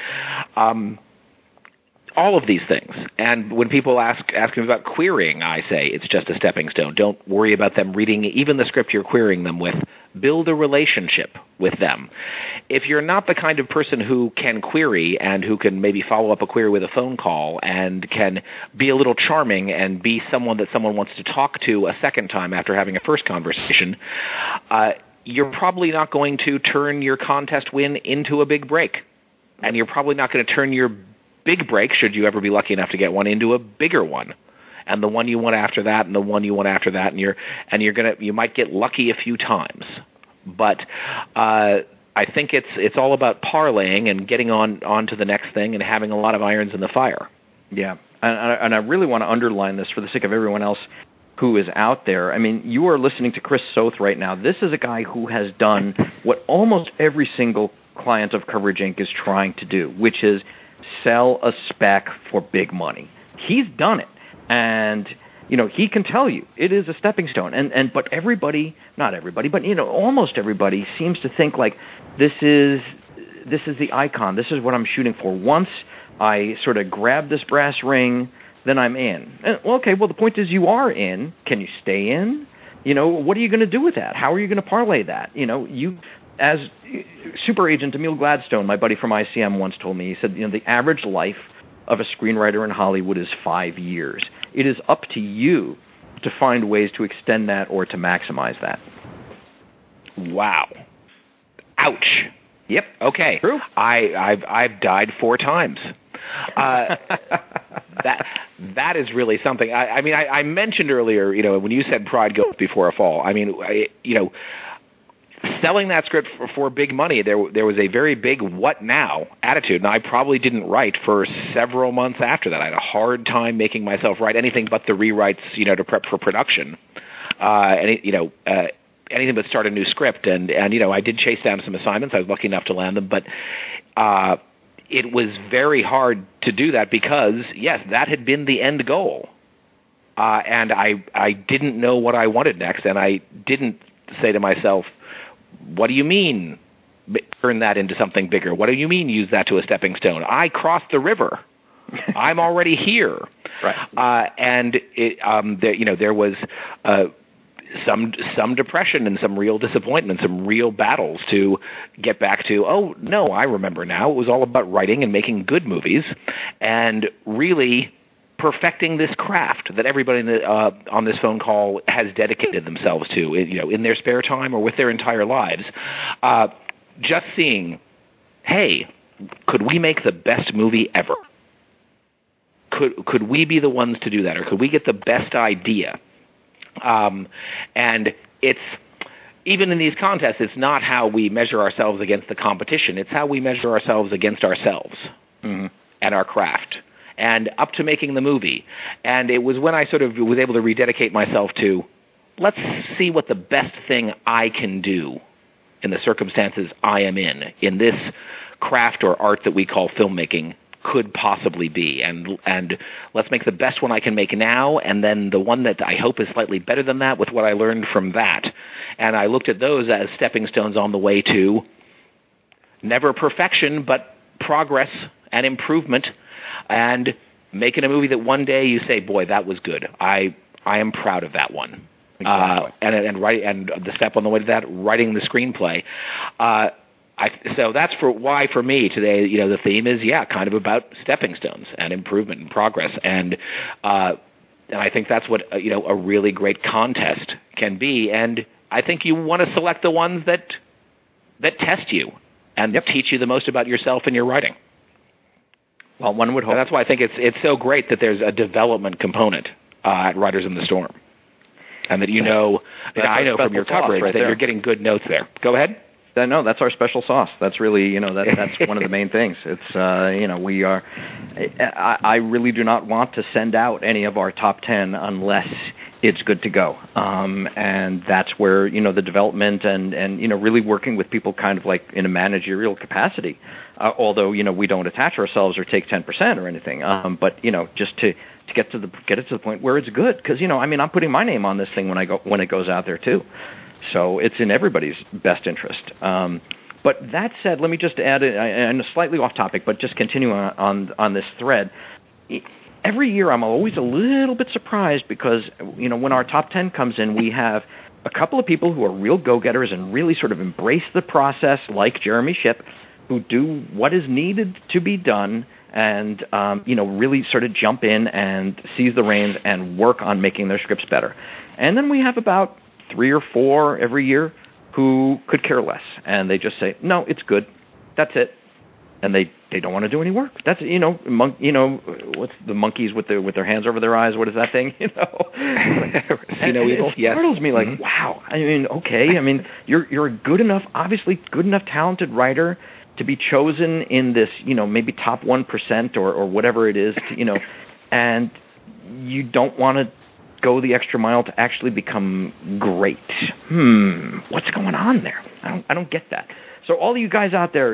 All of these things. And when people ask me about querying, I say it's just a stepping stone. Don't worry about them reading even the script you're querying them with. Build a relationship with them. If you're not the kind of person who can query and who can maybe follow up a query with a phone call and can be a little charming and be someone that someone wants to talk to a second time after having a first conversation, you're probably not going to turn your contest win into a big break. And you're probably not going to turn your big break, should you ever be lucky enough to get one, into a bigger one, and the one you want after that, and the one you want after that, and you might get lucky a few times, but I think it's all about parlaying and getting on to the next thing and having a lot of irons in the fire.
Yeah, and I really want to underline this for the sake of everyone else who is out there. I mean, you are listening to Chris Soth right now. This is a guy who has done what almost every single client of Coverage Inc. is trying to do, which is sell a spec for big money. He's done it, and he can tell you it is a stepping stone. And but everybody, not everybody, but almost everybody seems to think like this is the icon. This is what I'm shooting for. Once I sort of grab this brass ring, then I'm in. And, okay, well the point is you are in. Can you stay in? what are you going to do with that? How are you going to parlay that? You, as super agent Emil Gladstone, my buddy from ICM, once told me, he said, the average life of a screenwriter in Hollywood is 5 years. It is up to you to find ways to extend that or to maximize that.
Wow. Ouch.
Yep.
Okay.
True.
I've died 4 times. That is really something. I mean, I mentioned earlier, when you said pride goes before a fall. I mean, selling that script for big money, there was a very big what now attitude, and I probably didn't write for several months after that. I had a hard time making myself write anything but the rewrites, to prep for production. Anything but start a new script, and I did chase down some assignments. I was lucky enough to land them, but it was very hard to do that because, yes, that had been the end goal, and I didn't know what I wanted next, and I didn't say to myself, what do you mean turn that into something bigger? What do you mean use that to a stepping stone? I crossed the river. I'm already here.
Right.
And there was some depression and some real disappointment, some real battles to get back to, oh, no, I remember now. It was all about writing and making good movies and really perfecting this craft that everybody on this phone call has dedicated themselves to, in their spare time or with their entire lives. Just seeing, hey, could we make the best movie ever? Could we be the ones to do that, or could we get the best idea? And it's, even in these contests, it's not how we measure ourselves against the competition. It's how we measure ourselves against ourselves and our craft, and up to making the movie. And it was when I sort of was able to rededicate myself to, let's see what the best thing I can do in the circumstances I am in this craft or art that we call filmmaking, could possibly be, and let's make the best one I can make now, and then the one that I hope is slightly better than that with what I learned from that. And I looked at those as stepping stones on the way to never perfection, but progress and improvement, and making a movie that one day you say, boy, that was good. I am proud of that one.
Exactly.
And the step on the way to that, writing the screenplay. So that's why for me today, the theme is, kind of about stepping stones and improvement and progress. And I think that's what, a really great contest can be. And I think you want to select the ones that test you and teach you the most about yourself and your writing.
Well, one would hope.
And that's why I think it's so great that there's a development component at Writers in the Storm. And that I know from your coverage that you're getting good notes there. Go ahead.
No, that's our special sauce. That's really, that's one of the main things. It's, we are. I really do not want to send out any of our top 10 unless it's good to go. And that's where the development and really working with people kind of like in a managerial capacity. Although we don't attach ourselves or take 10% or anything. But just to get it to the point where it's good, because I'm putting my name on this thing when it goes out there too. So it's in everybody's best interest. But that said, let me just add, and slightly off topic, but just continuing on this thread. Every year I'm always a little bit surprised because, when our top 10 comes in, we have a couple of people who are real go-getters and really sort of embrace the process, like Jeremy Shipp, who do what is needed to be done and, really sort of jump in and seize the reins and work on making their scripts better. And then we have about 3 or 4 every year who could care less, and they just say, no, it's good, that's it, and they don't want to do any work. That's what's the monkeys with their hands over their eyes? What is that thing? Evil. It startles me like, wow. Okay. You're a good enough, talented writer to be chosen in this, maybe top 1% or whatever it is, and you don't want to go the extra mile to actually become great. What's going on there? I don't get that. So all of you guys out there,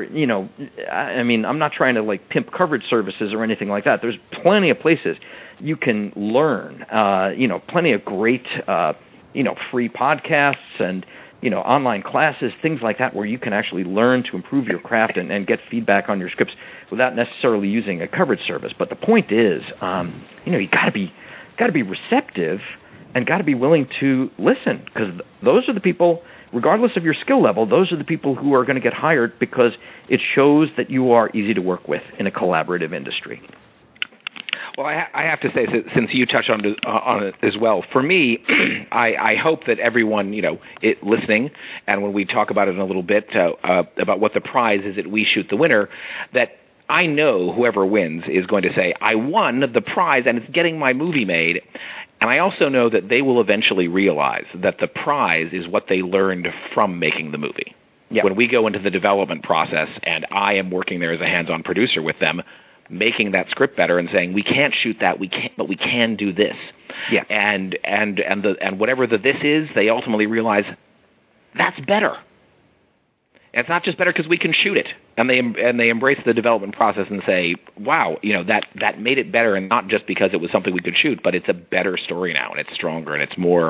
I'm not trying to like pimp coverage services or anything like that. There's plenty of places you can learn, plenty of great, free podcasts and, online classes, things like that, where you can actually learn to improve your craft and get feedback on your scripts without necessarily using a coverage service. But the point is, you got to be receptive and got to be willing to listen, because those are the people, regardless of your skill level, those are the people who are going to get hired because it shows that you are easy to work with in a collaborative industry.
Well, I have to say, since you touched on it as well, for me, I hope that everyone, listening, and when we talk about it in a little bit, about what the prize is at We Shoot the Winner, that I know whoever wins is going to say, I won the prize and it's getting my movie made. And I also know that they will eventually realize that the prize is what they learned from making the movie. Yep. When we go into the development process and I am working there as a hands-on producer with them, making that script better and saying, we can't shoot that, but we can do this.
Yeah.
And whatever the this is, they ultimately realize that's better. And it's not just better because we can shoot it, and they embrace the development process and say, "Wow, that made it better, and not just because it was something we could shoot, but it's a better story now, and it's stronger, and it's more,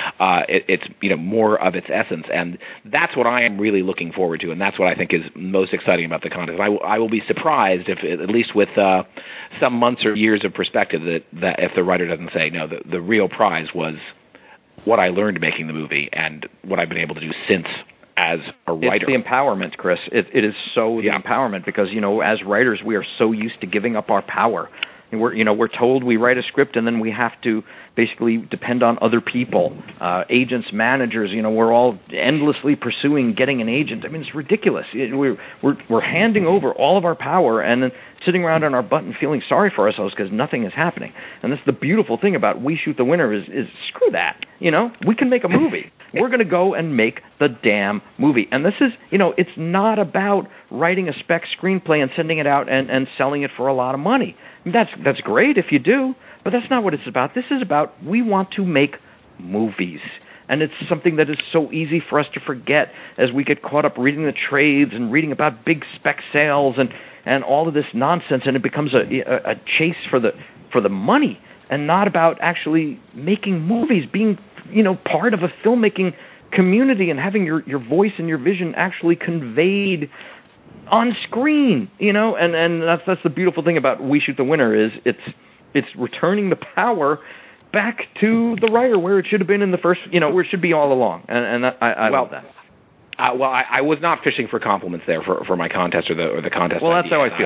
more of its essence." And that's what I am really looking forward to, and that's what I think is most exciting about the contest. I will be surprised if, at least with some months or years of perspective, that if the writer doesn't say, "No, the real prize was what I learned making the movie and what I've been able to do since." As a writer.
It's the empowerment, Chris. It is so the empowerment, because as writers we are so used to giving up our power. And we're told we write a script and then we have to basically depend on other people, agents, managers. We're all endlessly pursuing getting an agent. I mean, it's ridiculous. We're handing over all of our power and then sitting around on our butt and feeling sorry for ourselves because nothing is happening. And that's the beautiful thing about We Shoot the Winner is screw that. We can make a movie. We're going to go and make the damn movie. And this is, it's not about writing a spec screenplay and sending it out and selling it for a lot of money. That's great if you do, but that's not what it's about. This is about, we want to make movies. And it's something that is so easy for us to forget as we get caught up reading the trades and reading about big spec sales and all of this nonsense, and it becomes a chase for the money and not about actually making movies, being part of a filmmaking community and having your voice and your vision actually conveyed on screen, and that's the beautiful thing about We Shoot the Winner is it's returning the power back to the writer where it should have been in the first, where it should be all along, and I love that.
I was not fishing for compliments there for my contest or the contest.
Well, that's how I feel.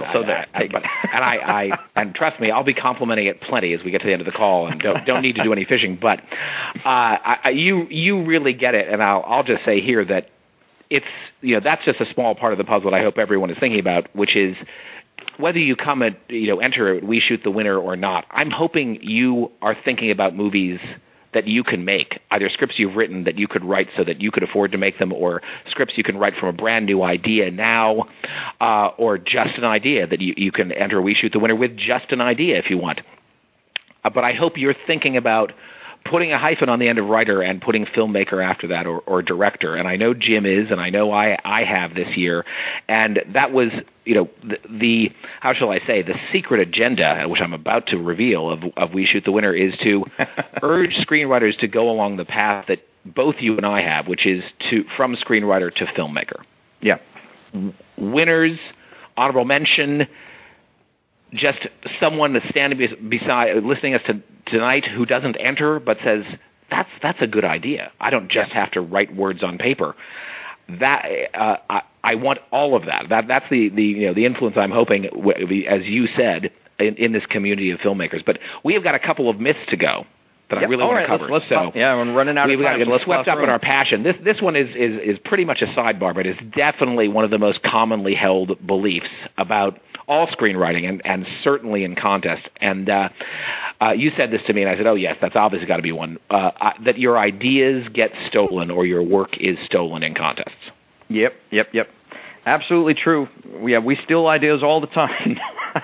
And trust me, I'll be complimenting it plenty as we get to the end of the call, and don't need to do any fishing. But you really get it, and I'll just say here that it's that's just a small part of the puzzle that I hope everyone is thinking about, which is whether you come at enter We Shoot the Winner or not. I'm hoping you are thinking about movies that you can make, either scripts you've written that you could write so that you could afford to make them, or scripts you can write from a brand new idea now, or just an idea that you can enter We Shoot the Winner with just an idea if you want. But I hope you're thinking about putting a hyphen on the end of writer and putting filmmaker after that, or director. And I know Jim is, and I know I have this year. And that was, the how shall I say, the secret agenda, which I'm about to reveal of We Shoot the Winner, is to urge screenwriters to go along the path that both you and I have, which is from screenwriter to filmmaker.
Yeah.
Winners, honorable mention, just someone standing beside, listening us tonight who doesn't enter but says, that's a good idea. I don't just have to write words on paper. That I want all of that. That's the influence I'm hoping, as you said, in this community of filmmakers. But we have got a couple of myths to go that I really want to cover.
I'm running out of time.
We've got swept up in our passion. This one is pretty much a sidebar, but it's definitely one of the most commonly held beliefs about all screenwriting and certainly in contests. And you said this to me, and I said, oh, yes, that's obviously got to be one, that your ideas get stolen or your work is stolen in contests. Yep.
Absolutely true. We steal ideas all the time.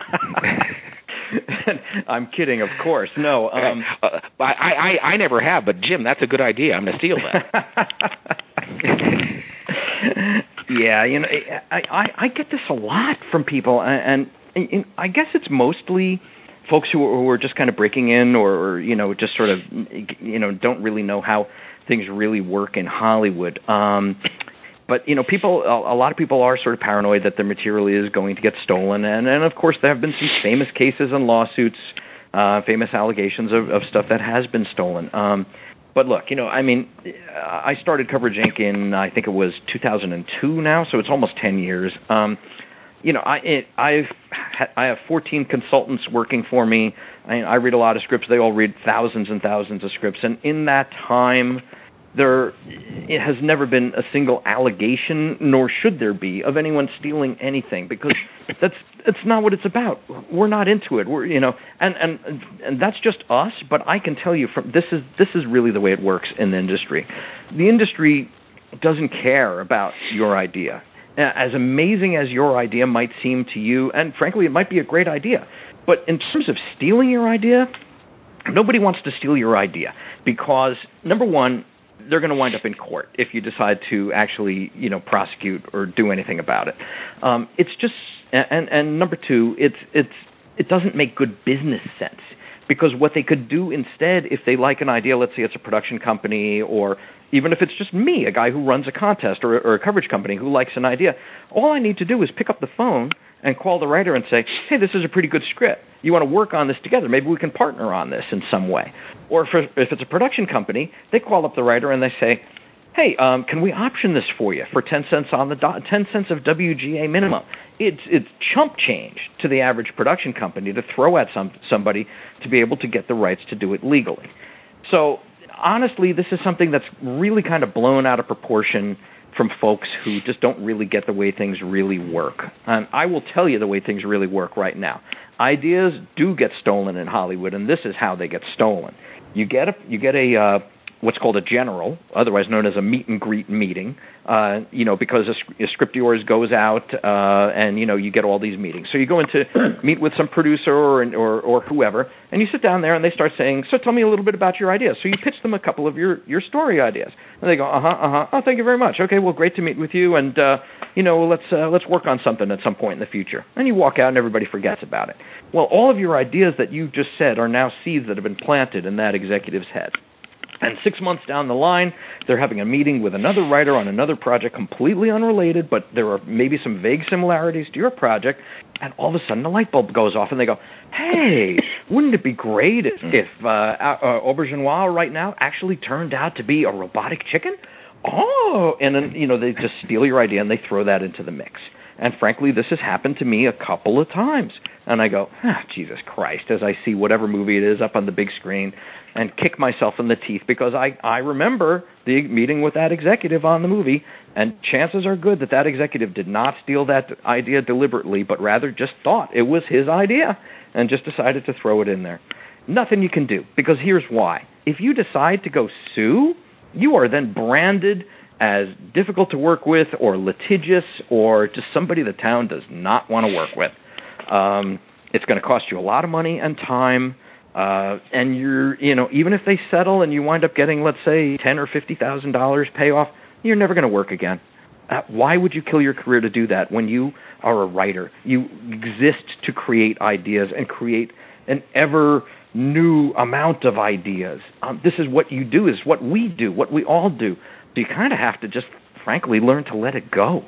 I'm kidding, of course. No.
I never have, but Jim, that's a good idea. I'm going to steal that.
Yeah, I get this a lot from people, and I guess it's mostly folks who are just kind of breaking in, or just sort of don't really know how things really work in Hollywood. But a lot of people are sort of paranoid that their material is going to get stolen, and of course there have been some famous cases and lawsuits famous allegations of stuff that has been stolen. But look, I started Coverage Inc. in, I think it was 2002 now, so it's almost 10 years. I have 14 consultants working for me. I read a lot of scripts. They all read thousands and thousands of scripts. And in that time, it has never been a single allegation, nor should there be, of anyone stealing anything, because that's not what it's about. We're not into it. And that's just us. But I can tell you, this is really the way it works in the industry. The industry doesn't care about your idea. As amazing as your idea might seem to you, and frankly, it might be a great idea, but in terms of stealing your idea, nobody wants to steal your idea because, number one, they're going to wind up in court if you decide to actually, prosecute or do anything about it. It's just, and number two, it doesn't make good business sense. Because what they could do instead, if they like an idea, let's say it's a production company, or even if it's just me, a guy who runs a contest, or a coverage company who likes an idea, all I need to do is pick up the phone and call the writer and say, hey, this is a pretty good script. You want to work on this together? Maybe we can partner on this in some way. Or if it's a production company, they call up the writer and they say, hey, can we option this for you for 10 cents on the 10 cents of WGA minimum? It's chump change to the average production company to throw at somebody to be able to get the rights to do it legally. So honestly, this is something that's really kind of blown out of proportion from folks who just don't really get the way things really work. And I will tell you the way things really work right now. Ideas do get stolen in Hollywood, and this is how they get stolen. You get a what's called a general, otherwise known as a meet and greet meeting, because a script of yours goes out, and you get all these meetings. So you go in to meet with some producer or whoever, and you sit down there and they start saying, so tell me a little bit about your ideas. So you pitch them a couple of your story ideas, and they go, oh, thank you very much. Okay, well, great to meet with you, and let's work on something at some point in the future. And you walk out and everybody forgets about it. Well, all of your ideas that you just said are now seeds that have been planted in that executive's head. And 6 months down the line, they're having a meeting with another writer on another project completely unrelated, but there are maybe some vague similarities to your project, and all of a sudden the light bulb goes off, and they go, hey, wouldn't it be great if Auberginois right now actually turned out to be a robotic chicken? Oh, and then, they just steal your idea, and they throw that into the mix. And frankly, this has happened to me a couple of times. And I go, Jesus Christ, as I see whatever movie it is up on the big screen and kick myself in the teeth because I remember the meeting with that executive on the movie, and chances are good that executive did not steal that idea deliberately, but rather just thought it was his idea and just decided to throw it in there. Nothing you can do, because here's why. If you decide to go sue, you are then branded as difficult to work with or litigious or just somebody the town does not want to work with. It's going to cost you a lot of money and time, and even if they settle and you wind up getting, let's say, $10,000 or $50,000 payoff, you're never going to work again. Why would you kill your career to do that when you are a writer? You exist to create ideas and create an ever new amount of ideas. This is what you do, is what we do, what we all do. So you kind of have to just, frankly, learn to let it go.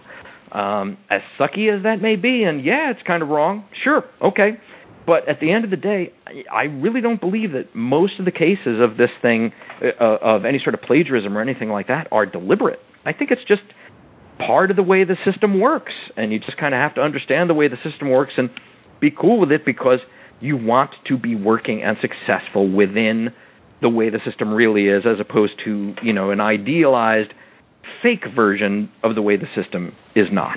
As sucky as that may be, and yeah, it's kind of wrong, sure, okay. But at the end of the day, I really don't believe that most of the cases of this thing, of any sort of plagiarism or anything like that, are deliberate. I think it's just part of the way the system works, and you just kind of have to understand the way the system works and be cool with it because you want to be working and successful within the way the system really is, as opposed to, an idealized fake version of the way the system is not.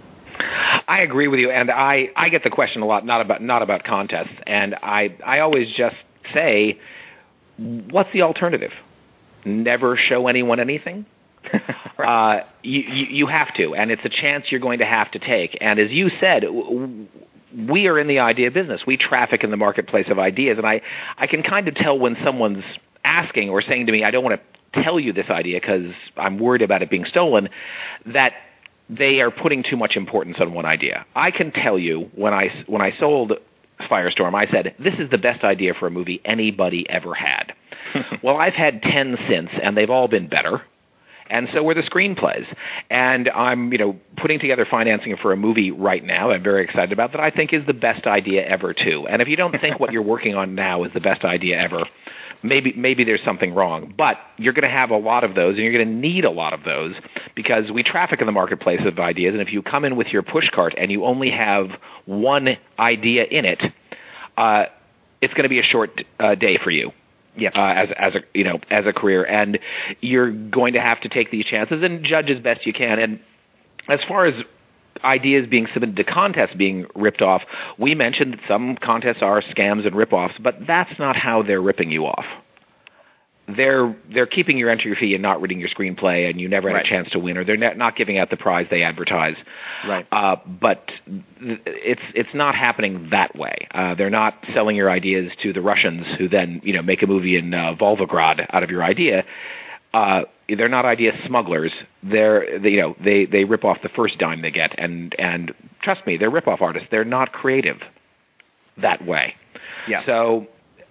I agree with you, and I get the question a lot, not about contests, and I always just say, what's the alternative? Never show anyone anything? Right. You have to, and it's a chance you're going to have to take. And as you said, we are in the idea business. We traffic in the marketplace of ideas, and I can kind of tell when someone's asking or saying to me, I don't want to tell you this idea because I'm worried about it being stolen, that they are putting too much importance on one idea. I can tell you when I sold Firestorm, I said, this is the best idea for a movie anybody ever had. Well, I've had 10 since, and they've all been better. And so were the screenplays. And I'm, putting together financing for a movie right now I'm very excited about that I think is the best idea ever, too. And if you don't think what you're working on now is the best idea ever, maybe there's something wrong. But you're going to have a lot of those, and you're going to need a lot of those because we traffic in the marketplace of ideas. And if you come in with your push cart and you only have one idea in it, it's going to be a short day for you.
Yep.
As a career, and you're going to have to take these chances and judge as best you can. And as far as ideas being submitted to contests being ripped off, we mentioned that some contests are scams and rip-offs, but that's not how they're ripping you off. They're keeping your entry fee and not reading your screenplay, and you never had a chance to win, or they're not giving out the prize they advertise.
Right.
But it's not happening that way. They're not selling your ideas to the Russians, who then make a movie in Volgograd out of your idea. They're not idea smugglers. They rip off the first dime they get, and trust me, they're rip-off artists. They're not creative that way.
Yeah.
So.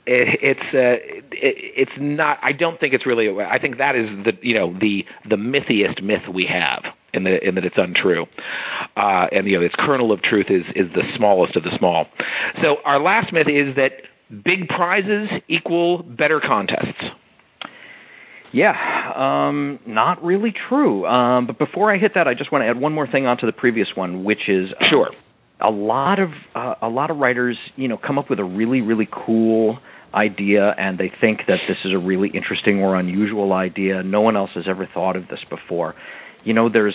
It's not. I don't think it's really. I think that is the mythiest myth we have in that it's untrue, and its kernel of truth is the smallest of the small. So our last myth is that big prizes equal better contests.
Yeah, not really true. But before I hit that, I just want to add one more thing onto the previous one, which is
sure.
A lot of writers, come up with a really, really cool idea, and they think that this is a really interesting or unusual idea. No one else has ever thought of this before. There's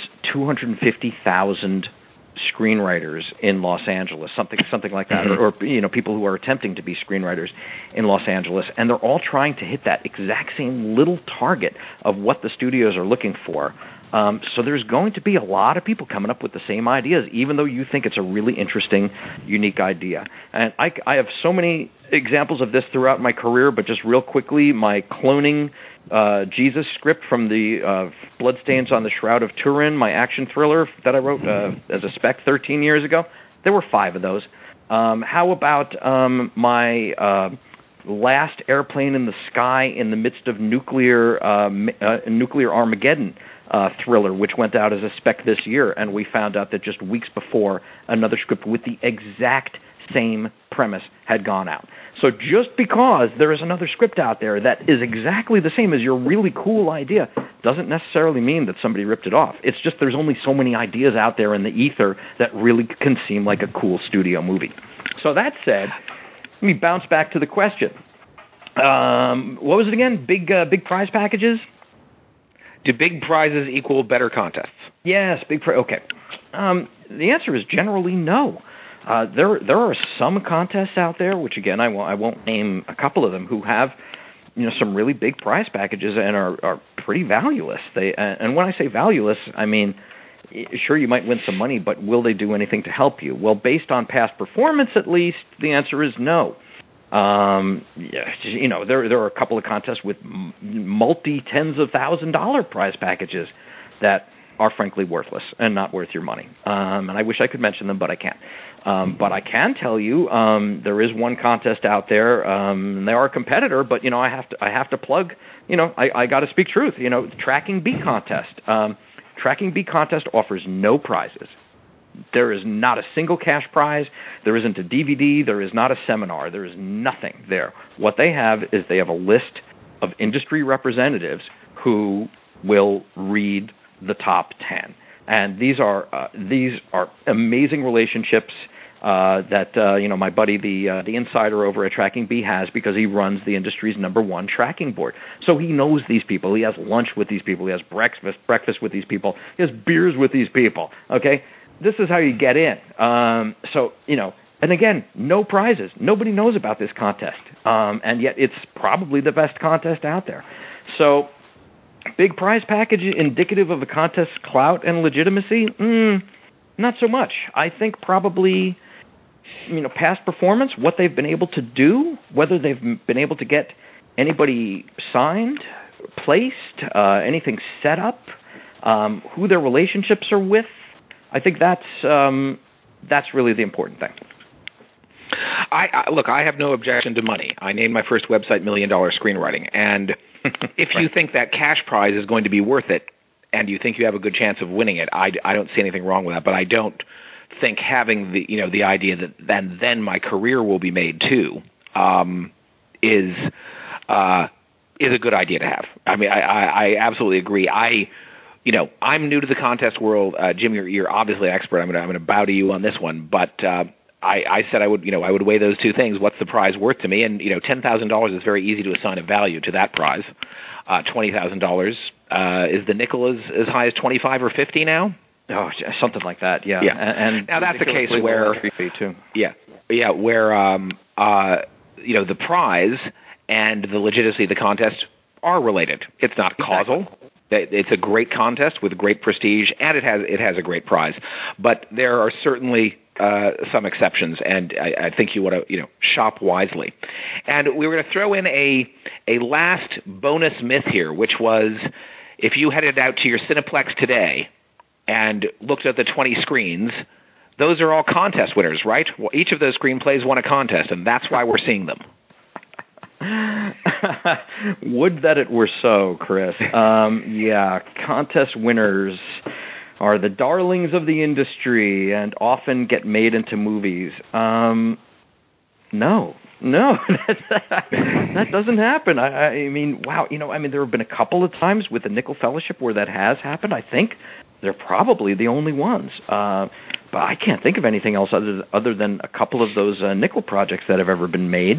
250,000 screenwriters in Los Angeles, something like that, or people who are attempting to be screenwriters in Los Angeles, and they're all trying to hit that exact same little target of what the studios are looking for. So there's going to be a lot of people coming up with the same ideas, even though you think it's a really interesting, unique idea. And I have so many examples of this throughout my career, but just real quickly, my cloning Jesus script from the Bloodstains on the Shroud of Turin, my action thriller that I wrote as a spec 13 years ago, there were 5 of those. How about my last airplane in the sky in the midst of nuclear Armageddon thriller, which went out as a spec this year, and we found out that just weeks before, another script with the exact same premise had gone out. So just because there is another script out there that is exactly the same as your really cool idea doesn't necessarily mean that somebody ripped it off. It's just there's only so many ideas out there in the ether that really can seem like a cool studio movie. So that said, let me bounce back to the question. What was it again? Big prize packages?
Do big prizes equal better contests?
Yes, okay. The answer is generally no. There are some contests out there, which again I won't name a couple of them, who have some really big prize packages and are pretty valueless. And when I say valueless, I mean sure you might win some money, but will they do anything to help you? Well, based on past performance, at least, the answer is no. There are a couple of contests with multi-tens of $1,000 prize packages that are frankly worthless and not worth your money. And I wish I could mention them, but I can't. But I can tell you there is one contest out there. They are a competitor, but I have to plug. I got to speak truth. Tracking B contest. Tracking B contest offers no prizes. There is not a single cash prize. There isn't a DVD. There is not a seminar. There is nothing there. What they have is they have a list of industry representatives who will read the top 10. And these are amazing relationships that my buddy, the insider over at Tracking B, has, because he runs the industry's #1 tracking board. So he knows these people. He has lunch with these people. He has breakfast with these people. He has beers with these people. Okay. This is how you get in. And again, no prizes. Nobody knows about this contest. And yet it's probably the best contest out there. So big prize package indicative of a contest's clout and legitimacy? Not so much. I think probably, past performance, what they've been able to do, whether they've been able to get anybody signed, placed, anything set up, who their relationships are with. I think that's really the important thing.
I have no objection to money. I named my first website $1 Million Screenwriting, and if you think that cash prize is going to be worth it, and you think you have a good chance of winning it, I don't see anything wrong with that. But I don't think having the idea that then my career will be made too is a good idea to have. I mean, I absolutely agree. I'm new to the contest world. Jim, you're obviously an expert. I'm going to bow to you on this one, but I said I would weigh those two things. What's the prize worth to me? And $10,000 is very easy to assign a value to that prize. $20,000 is the nickel as high as 25 or 50 now?
Oh, something like that. Yeah.
And now that's a case where the prize and the legitimacy of the contest are related. It's not causal. Exactly. It's a great contest with great prestige, and it has a great prize. But there are certainly some exceptions, and I think you want to shop wisely. And we were going to throw in a last bonus myth here, which was if you headed out to your Cineplex today and looked at the 20 screens, those are all contest winners, right? Well, each of those screenplays won a contest, and that's why we're seeing them.
Would that it were so, Chris. Contest winners are the darlings of the industry and often get made into movies. No, that doesn't happen. I mean, wow. There have been a couple of times with the Nickel Fellowship where that has happened. I think they're probably the only ones. But I can't think of anything else other than a couple of those nickel projects that have ever been made.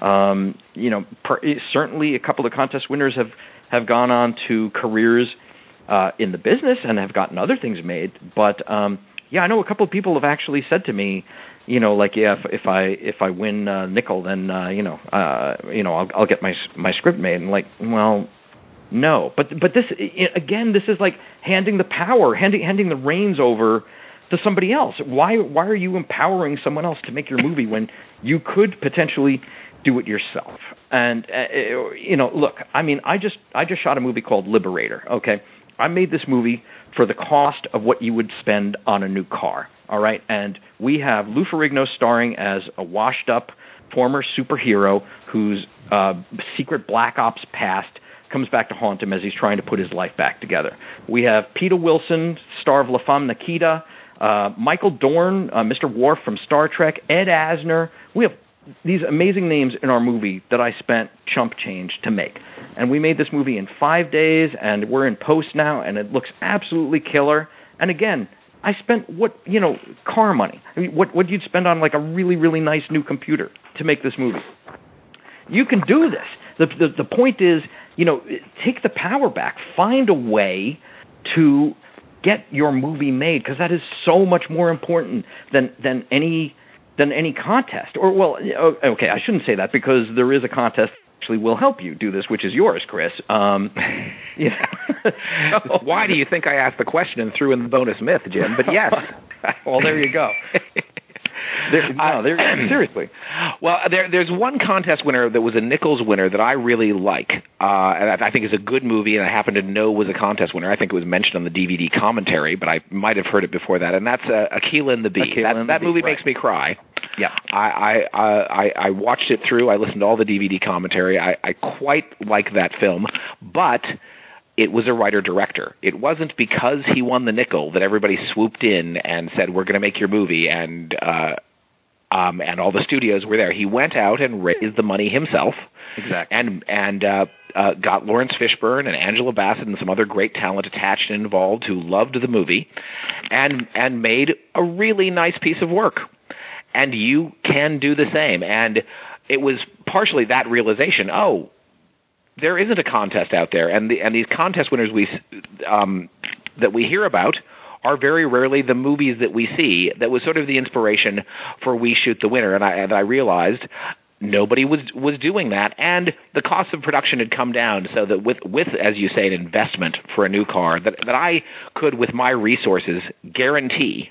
Certainly a couple of contest winners have gone on to careers in the business and have gotten other things made. But I know a couple of people have actually said to me, if I win nickel, then I'll get my script made. And well, no. But this again, this is like handing the reins over to somebody else. Why are you empowering someone else to make your movie when you could potentially do it yourself? And look, I just shot a movie called Liberator. Okay, I made this movie for the cost of what you would spend on a new car. All right, and we have Lou Ferrigno starring as a washed-up former superhero whose secret Black Ops past comes back to haunt him as he's trying to put his life back together. We have Peter Wilson, star of La Femme Nikita, Michael Dorn, Mr. Worf from Star Trek, Ed Asner. We have these amazing names in our movie that I spent chump change to make. And we made this movie in 5 days, and we're in post now, and it looks absolutely killer. And again, I spent car money. I mean, what you'd spend on like a really, really nice new computer to make this movie. You can do this. The point is, take the power back. Find a way to get your movie made, because that is so much more important than any contest. Or, well, okay, I shouldn't say that, because there is a contest that actually will help you do this, which is yours, Chris.
Why do you think I asked the question and threw in the bonus myth, Jim? But yes.
Well, there you go. Seriously.
Well, there's one contest winner that was a Nichols winner that I really like, and I think is a good movie, and I happen to know was a contest winner. I think it was mentioned on the DVD commentary, but I might have heard it before that, and that's Akeelah and the Bee. That movie makes me cry.
Yeah,
I watched it through. I listened to all the DVD commentary. I quite like that film, but it was a writer-director. It wasn't because he won the nickel that everybody swooped in and said, we're going to make your movie, and all the studios were there. He went out and raised the money himself.
Exactly.
And got Lawrence Fishburne and Angela Bassett and some other great talent attached and involved who loved the movie and made a really nice piece of work. And you can do the same. And it was partially that realization, there isn't a contest out there, and these contest winners that we hear about are very rarely the movies that we see. That was sort of the inspiration for We Shoot the Winner, and I realized nobody was doing that, and the cost of production had come down, so that with as you say, an investment for a new car that I could, with my resources, guarantee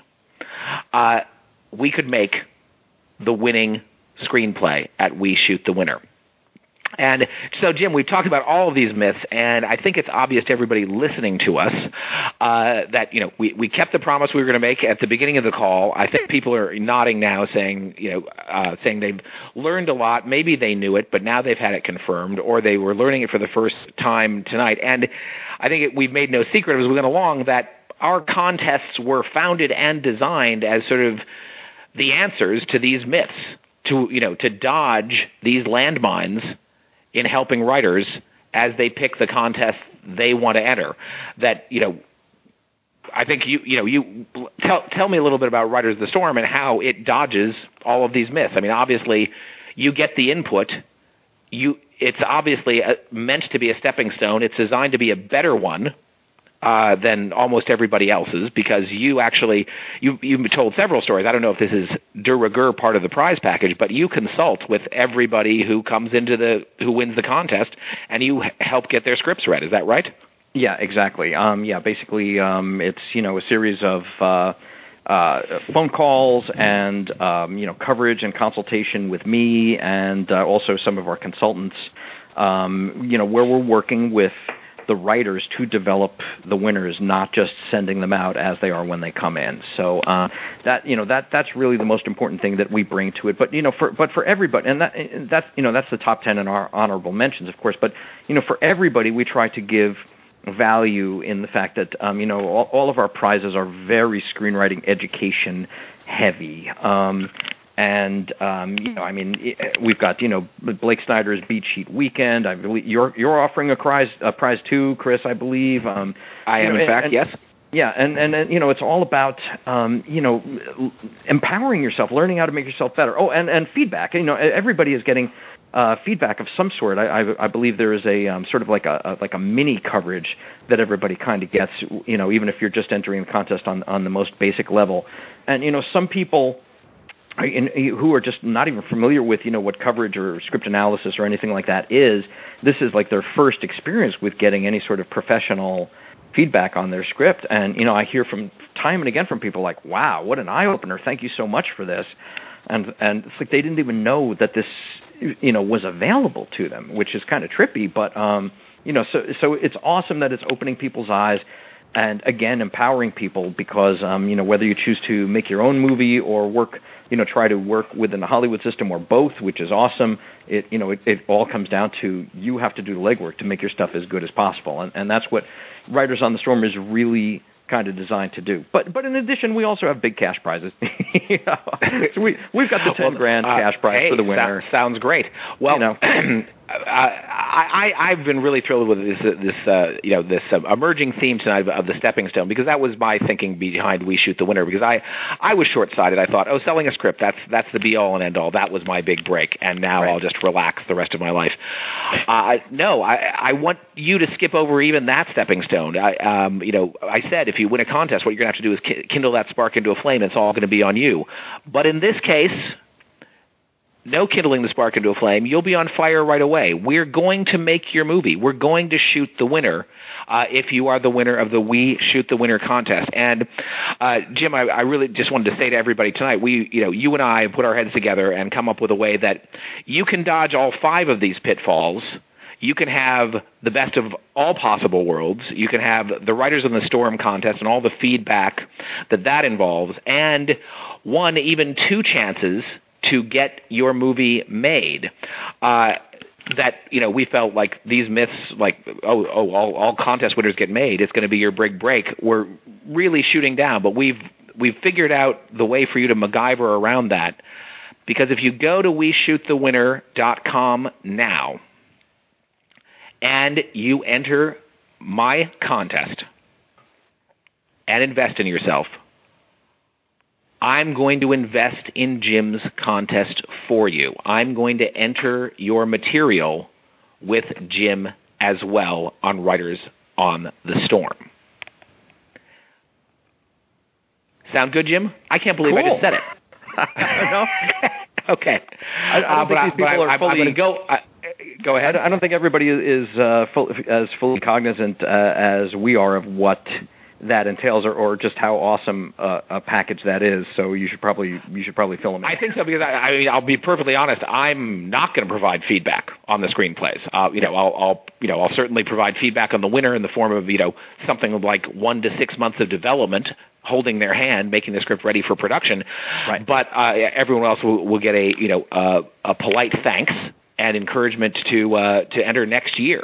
we could make the winning screenplay at We Shoot the Winner. And so, Jim, we've talked about all of these myths, and I think it's obvious to everybody listening to us that, we kept the promise we were going to make at the beginning of the call. I think people are nodding now, saying they've learned a lot. Maybe they knew it, but now they've had it confirmed, or they were learning it for the first time tonight. And I think we've made no secret as we went along that our contests were founded and designed as sort of the answers to these myths, to dodge these landmines in helping writers as they pick the contest they want to enter. That, I think you tell me a little bit about Writers of the Storm and how it dodges all of these myths. I mean, obviously, you get the input. It's obviously meant to be a stepping stone. It's designed to be a better one than almost everybody else's, because you've told several stories. I don't know if this is de rigueur part of the prize package, but you consult with everybody who comes who wins the contest, and you help get their scripts read. Is that right?
Yeah, exactly. Basically, it's a series of phone calls and coverage and consultation with me, and also some of our consultants. Where we're working with the writers to develop the winners, not just sending them out as they are when they come in. So that's really the most important thing that we bring to it. But for everybody, and that's the top 10 in our honorable mentions, of course. But for everybody, we try to give value in the fact that all of our prizes are very screenwriting education heavy. We've got Blake Snyder's Beat Sheet Weekend. I believe you're offering a prize too, Chris. I believe.
I am, in fact, yes.
Yeah, and it's all about empowering yourself, learning how to make yourself better. Oh, and feedback. Everybody is getting feedback of some sort. I believe there is a sort of like a mini coverage that everybody kind of gets. Even if you're just entering the contest on the most basic level, and some people who are just not even familiar with what coverage or script analysis or anything like that is. This is like their first experience with getting any sort of professional feedback on their script, and I hear from time and again from people like, "Wow, what an eye opener! Thank you so much for this," and it's like they didn't even know that this was available to them, which is kind of trippy, but so it's awesome that it's opening people's eyes. And again, empowering people, because whether you choose to make your own movie or try to work within the Hollywood system, or both, which is awesome, it all comes down to you have to do the legwork to make your stuff as good as possible, and that's what Writers on the Storm is really kind of designed to do. But in addition, we also have big cash prizes. So we've got the $10,000 cash prize for the winner.
Sounds great. Well, I've been really thrilled with this emerging theme tonight of the stepping stone, because that was my thinking behind We Shoot the Winner. Because I was short-sighted. I thought, selling a script, that's the be-all and end-all. That was my big break, and now I'll just relax the rest of my life. No, I want you to skip over even that stepping stone. I said if you win a contest, what you're going to have to do is kindle that spark into a flame. It's all going to be on you. But in this case, no kindling the spark into a flame. You'll be on fire right away. We're going to make your movie. We're going to shoot the winner if you are the winner of the We Shoot the Winner contest. And Jim, I really just wanted to say to everybody tonight, you and I put our heads together and come up with a way that you can dodge all 5 of these pitfalls. You can have the best of all possible worlds. You can have the Writers on the Storm contest and all the feedback that involves, and 1, even 2 chances to get your movie made. We felt like these myths, like all contest winners get made, it's going to be your big break. We're really shooting down, but we've figured out the way for you to MacGyver around that, because if you go to WeShootTheWinner.com now and you enter my contest and invest in yourself, I'm going to invest in Jim's contest for you. I'm going to enter your material with Jim as well on Writers on the Storm. Sound good, Jim? I can't believe I just said it.
No?
Okay.
I don't think these people are fully...
I'm going to go... Go ahead.
I don't think everybody is as fully cognizant as we are of what that entails, or just how awesome a package that is. So you should probably fill them in.
I think so, because I mean, I'll be perfectly honest. I'm not going to provide feedback on the screenplays. I'll certainly provide feedback on the winner in the form of something like 1 to 6 months of development, holding their hand, making the script ready for production.
Right.
But everyone else will get a polite thanks and encouragement to enter next year.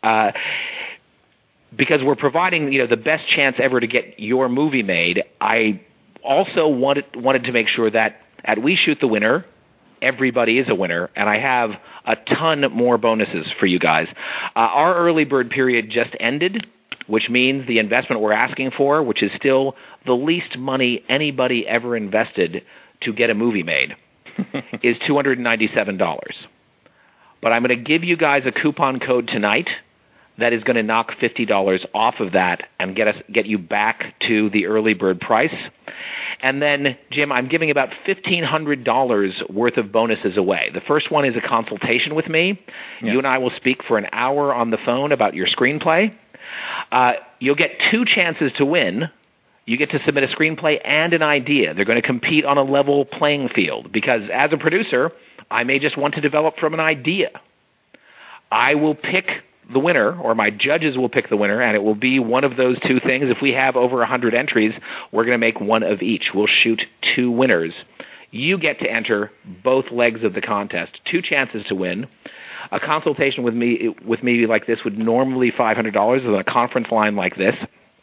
Because we're providing the best chance ever to get your movie made. I also wanted to make sure that at We Shoot the Winner, everybody is a winner, and I have a ton more bonuses for you guys. Our early bird period just ended, which means the investment we're asking for, which is still the least money anybody ever invested to get a movie made, is $297. But I'm going to give you guys a coupon code tonight that is going to knock $50 off of that and get you back to the early bird price. And then, Jim, I'm giving about $1,500 worth of bonuses away. The first one is a consultation with me. Yeah. You and I will speak for an hour on the phone about your screenplay. You'll get 2 chances to win. You get to submit a screenplay and an idea. They're going to compete on a level playing field because as a producer, I may just want to develop from an idea. I will pick the winner, or my judges will pick the winner, and it will be one of those 2 things. If we have over 100 entries, we're going to make one of each. We'll shoot 2 winners. You get to enter both legs of the contest, 2 chances to win. A consultation with me like this would normally $500 on a conference line like this.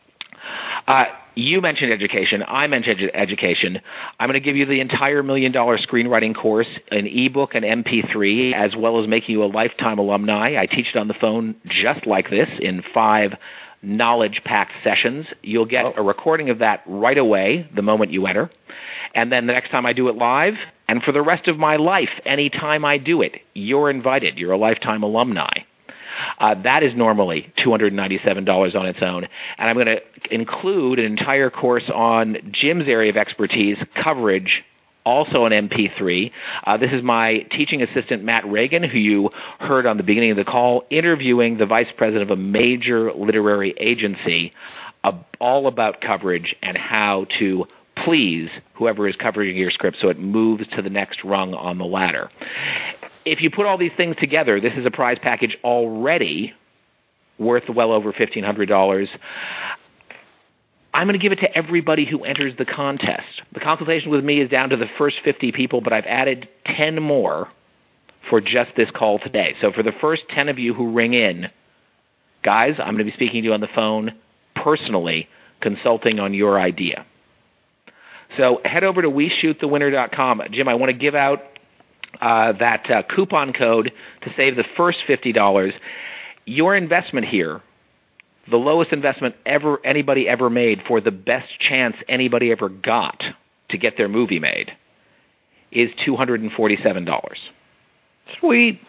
You mentioned education. I mentioned education. I'm going to give you the entire $1 Million screenwriting course, an ebook, an MP3, as well as making you a lifetime alumni. I teach it on the phone just like this in 5 knowledge-packed sessions. You'll get a recording of that right away the moment you enter. And then the next time I do it live, and for the rest of my life, any time I do it, you're invited. You're a lifetime alumni. That is normally $297 on its own. And I'm going to include an entire course on Jim's area of expertise, coverage, also an MP3. This is my teaching assistant, Matt Reagan, who you heard on the beginning of the call, interviewing the vice president of a major literary agency, all about coverage and how to please whoever is covering your script so it moves to the next rung on the ladder. If you put all these things together, this is a prize package already worth well over $1,500. I'm going to give it to everybody who enters the contest. The consultation with me is down to the first 50 people, but I've added 10 more for just this call today. So for the first 10 of you who ring in, guys, I'm going to be speaking to you on the phone personally, consulting on your idea. So head over to WeShootTheWinner.com. Jim, I want to give out that coupon code to save the first $50. Your investment here, the lowest investment anybody ever made for the best chance anybody ever got to get their movie made, is $247.
Sweet.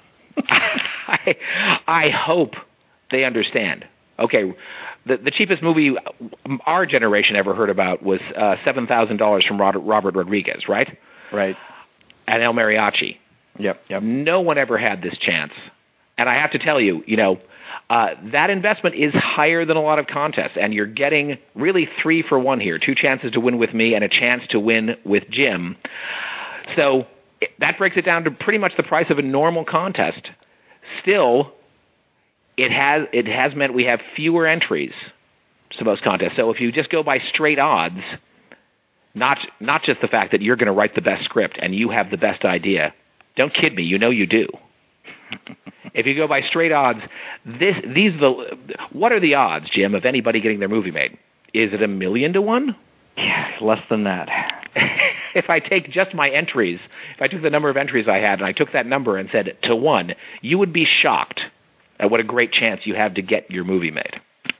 I hope they understand. Okay, the cheapest movie our generation ever heard about was $7,000 from Robert Rodriguez, right?
Right.
And El Mariachi.
Yep.
No one ever had this chance. And I have to tell you, that investment is higher than a lot of contests, and you're getting really 3 for 1 here, 2 chances to win with me and a chance to win with Jim. So that breaks it down to pretty much the price of a normal contest. Still, it has meant we have fewer entries to most contests. So if you just go by straight odds, not just the fact that you're going to write the best script and you have the best idea. Don't kid me, you know you do. If you go by straight odds, what are the odds, Jim, of anybody getting their movie made? Is it 1,000,000 to 1?
Yeah, less than that.
If I take just my entries, if I took the number of entries I had and I took that number and said to 1, you would be shocked at what a great chance you have to get your movie made.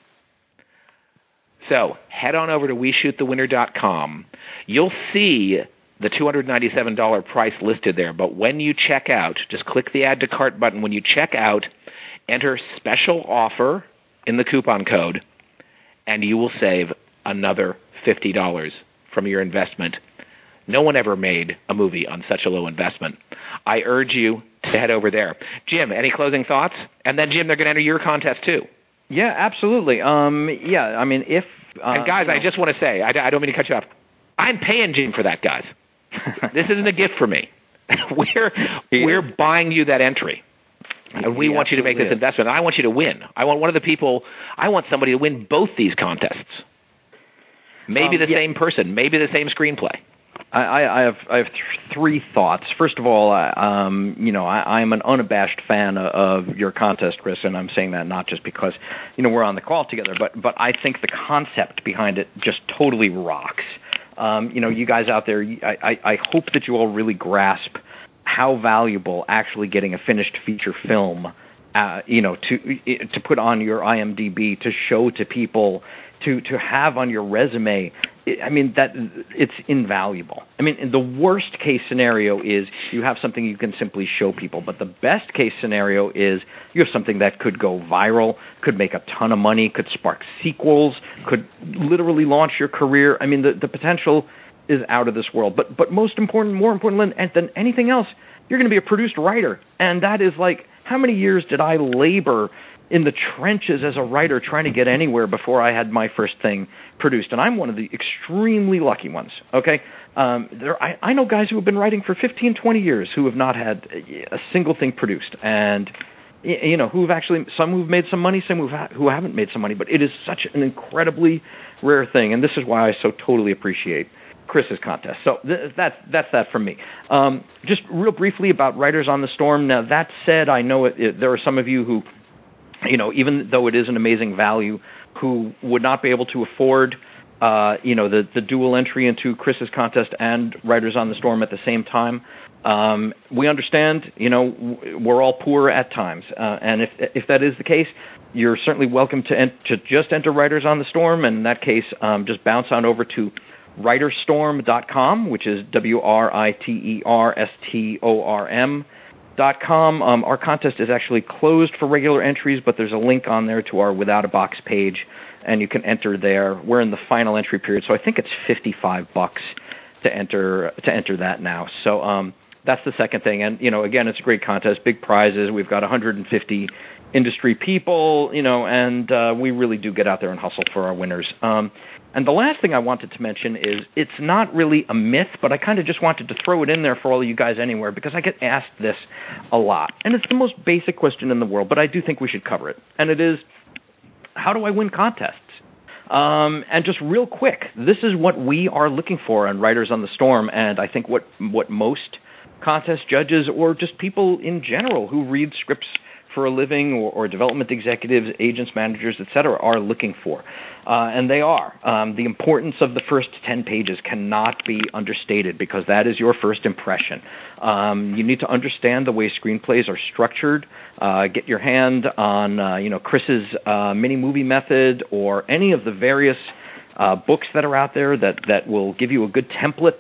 So head on over to WeShootTheWinner.com. You'll see the $297 price listed there, but when you check out, just click the Add to Cart button. When you check out, enter special offer in the coupon code, and you will save another $50 from your investment. No one ever made a movie on such a low investment. I urge you to head over there. Jim, any closing thoughts? And then, Jim, they're going to enter your contest too.
Yeah, absolutely. If
And guys, I just want to say, I don't mean to cut you off. I'm paying Gene for that, guys. This isn't a gift for me. We're buying you that entry. And we want you to make this investment. I want you to win. I want somebody to win both these contests. Maybe the same person, maybe the same screenplay.
I have three thoughts. First of all, I'm an unabashed fan of your contest, Chris, and I'm saying that not just because we're on the call together, but I think the concept behind it just totally rocks. You guys out there, I hope that you all really grasp how valuable actually getting a finished feature film, to put on your IMDb, to show to people, to have on your resume. I mean, that it's invaluable. I mean, the worst case scenario is you have something you can simply show people, but the best case scenario is you have something that could go viral, could make a ton of money, could spark sequels, could literally launch your career. I mean, the potential is out of this world. But more important than anything else, you're going to be a produced writer, and that is like, how many years did I labor in the trenches as a writer trying to get anywhere before I had my first thing produced? And I'm one of the extremely lucky ones, okay? I know guys who have been writing for 15, 20 years who have not had a single thing produced, and who've actually, some who've made some money, some who haven't made some money, but it is such an incredibly rare thing, and this is why I so totally appreciate Chris's contest. So that's that from me. Just real briefly about Writers on the Storm. Now, that said, I know there are some of you who, even though it is an amazing value, who would not be able to afford, the dual entry into Chris's contest and Writers on the Storm at the same time. We understand, we're all poor at times, and if that is the case, you're certainly welcome to just enter Writers on the Storm. And in that case, just bounce on over to writerstorm.com, which is WRITERSTORM.com. Our contest is actually closed for regular entries, but there's a link on there to our Without a Box page, and you can enter there. We're in the final entry period, so I think it's $55 to enter that now. So that's the second thing. And again, it's a great contest, big prizes. We've got 150 industry people, and we really do get out there and hustle for our winners. And the last thing I wanted to mention is it's not really a myth, but I kind of just wanted to throw it in there for all of you guys anywhere, because I get asked this a lot. And it's the most basic question in the world, but I do think we should cover it. And it is, how do I win contests? And just real quick, this is what we are looking for on Writers on the Storm, and I think what most contest judges, or just people in general who read scripts for a living, or development executives, agents, managers, etc., are looking for. And they are. The importance of the first 10 pages cannot be understated, because that is your first impression. You need to understand the way screenplays are structured. Get your hand on Chris's mini-movie method, or any of the various books that are out there that will give you a good template.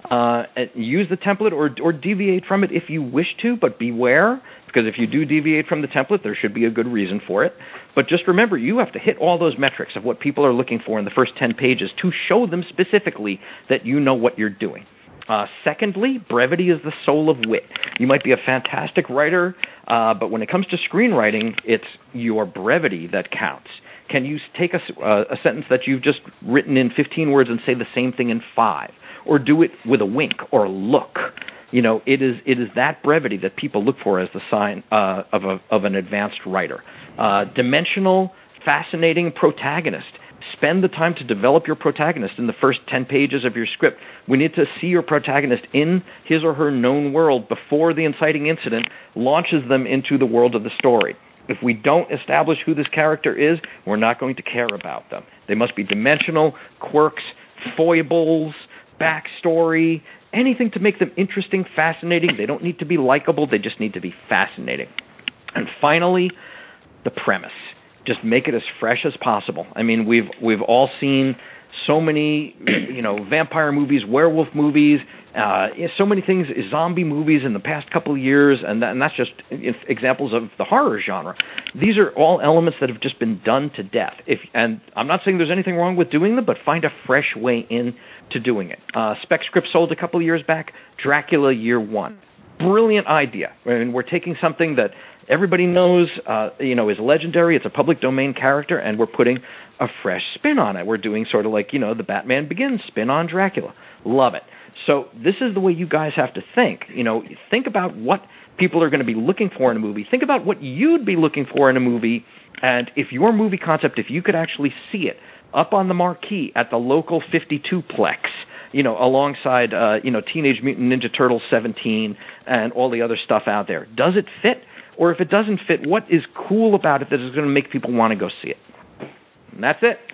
Use the template or deviate from it if you wish to, but beware, because if you do deviate from the template, there should be a good reason for it. But just remember, you have to hit all those metrics of what people are looking for in the first 10 pages to show them specifically that you know what you're doing. Secondly, brevity is the soul of wit. You might be a fantastic writer, but when it comes to screenwriting, it's your brevity that counts. Can you take a sentence that you've just written in 15 words and say the same thing in 5? Or do it with a wink or a look? It is that brevity that people look for as the sign of an advanced writer. Dimensional, fascinating protagonist. Spend the time to develop your protagonist in the first 10 pages of your script. We need to see your protagonist in his or her known world before the inciting incident launches them into the world of the story. If we don't establish who this character is, we're not going to care about them. They must be dimensional, quirks, foibles, backstory, anything to make them interesting, fascinating. They don't need to be likable. They just need to be fascinating. And finally, the premise. Just make it as fresh as possible. I mean, we've all seen so many, vampire movies, werewolf movies, so many things, zombie movies in the past couple of years, and that's just examples of the horror genre. These are all elements that have just been done to death. And I'm not saying there's anything wrong with doing them, but find a fresh way in to doing it. Spec Script sold a couple of years back, Dracula Year One. brilliant idea. And we're taking something that everybody knows, is legendary. It's a public domain character, and we're putting a fresh spin on it. We're doing sort of like, the Batman Begins spin on Dracula. Love it. So this is the way you guys have to think. Think about what people are going to be looking for in a movie. Think about what you'd be looking for in a movie, and if your movie concept, if you could actually see it up on the marquee at the local 52-plex, alongside, Teenage Mutant Ninja Turtles 17 and all the other stuff out there. Does it fit? Or if it doesn't fit, what is cool about it that is going to make people want to go see it? And that's it.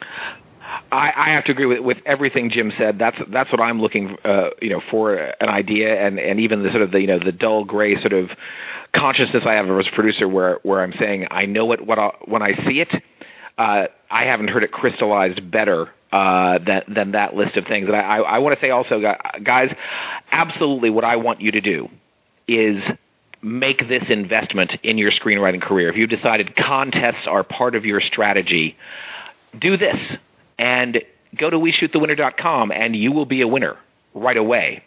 I have to agree with everything Jim said. That's what I'm looking, for an idea, and even the sort of the dull gray sort of consciousness I have as a producer, where I'm saying I know it when I see it. I haven't heard it crystallized better than that list of things. And I want to say also, guys, absolutely, what I want you to do is make this investment in your screenwriting career. If you've decided contests are part of your strategy, do this. And go to WeShootTheWinner.com, and you will be a winner right away.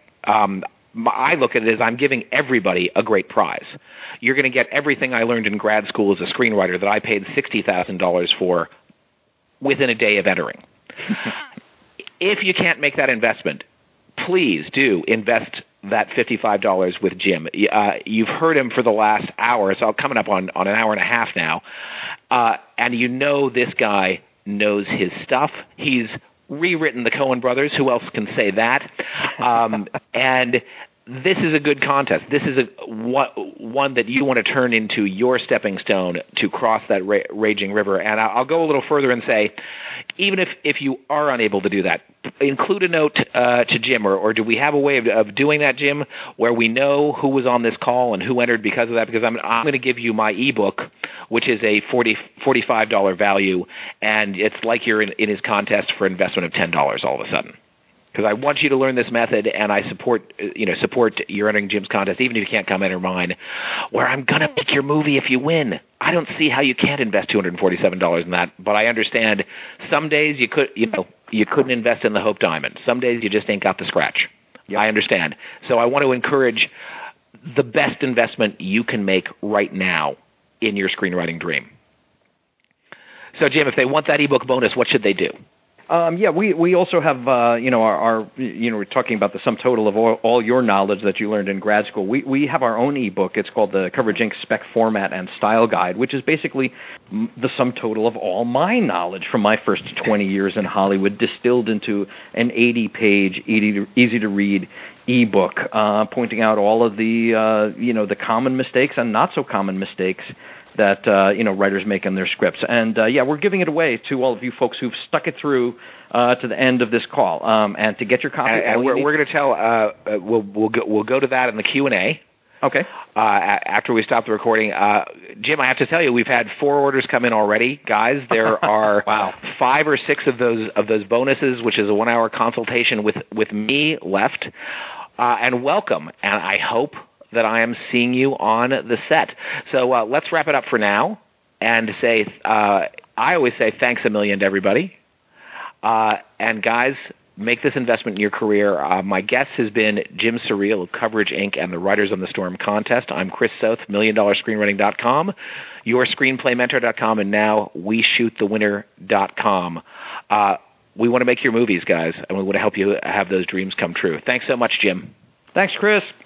I look at it as I'm giving everybody a great prize. You're going to get everything I learned in grad school as a screenwriter that I paid $60,000 for within a day of entering. If you can't make that investment, please do invest that $55 with Jim. You've heard him for the last hour, so coming up on an hour and a half now, and this guy knows his stuff. He's rewritten the Coen brothers. Who else can say that? And this is a good contest. This is one that you want to turn into your stepping stone to cross that raging river. And I'll go a little further and say, even if you are unable to do that, include a note to Jim, or do we have a way of doing that, Jim, where we know who was on this call and who entered because of that? Because I'm going to give you my ebook, which is a $45 value, and it's like you're in his contest for investment of $10 all of a sudden. Because I want you to learn this method, and I support your entering Jim's contest, even if you can't come enter mine, where I'm going to pick your movie if you win. I don't see how you can't invest $247 in that, but I understand some days you couldn't invest in the Hope Diamond. Some days you just ain't got the scratch. Yep. I understand. So I want to encourage the best investment you can make right now in your screenwriting dream. So, Jim, if they want that ebook bonus, what should they do?
We also have, we're talking about the sum total of all your knowledge that you learned in grad school. We have our own ebook. It's called the Coverage Inc. Spec Format and Style Guide, which is basically the sum total of all my knowledge from my first 20 years in Hollywood, distilled into an 80-page, easy-to-read ebook, pointing out all of the common mistakes and not so common mistakes that writers make in their scripts. And we're giving it away to all of you folks who've stuck it through to the end of this call. And to get your copy,
and we're going to tell we'll go to that in the Q&A.
Okay.
After we stop the recording, Jim, I have to tell you, we've had 4 orders come in already, guys. There are 5 or 6 of those bonuses, which is a 1-hour consultation with me left. And welcome. And I hope that I am seeing you on the set. So let's wrap it up for now and say, I always say thanks a million to everybody. And guys, make this investment in your career. My guest has been Jim Surreal of Coverage Inc. and the Writers on the Storm contest. I'm Chris Soth, Million-DollarScreenwriting.com, YourScreenplayMentor.com, and now WeShootTheWinner.com. We want to make your movies, guys, and we want to help you have those dreams come true. Thanks so much, Jim.
Thanks, Chris.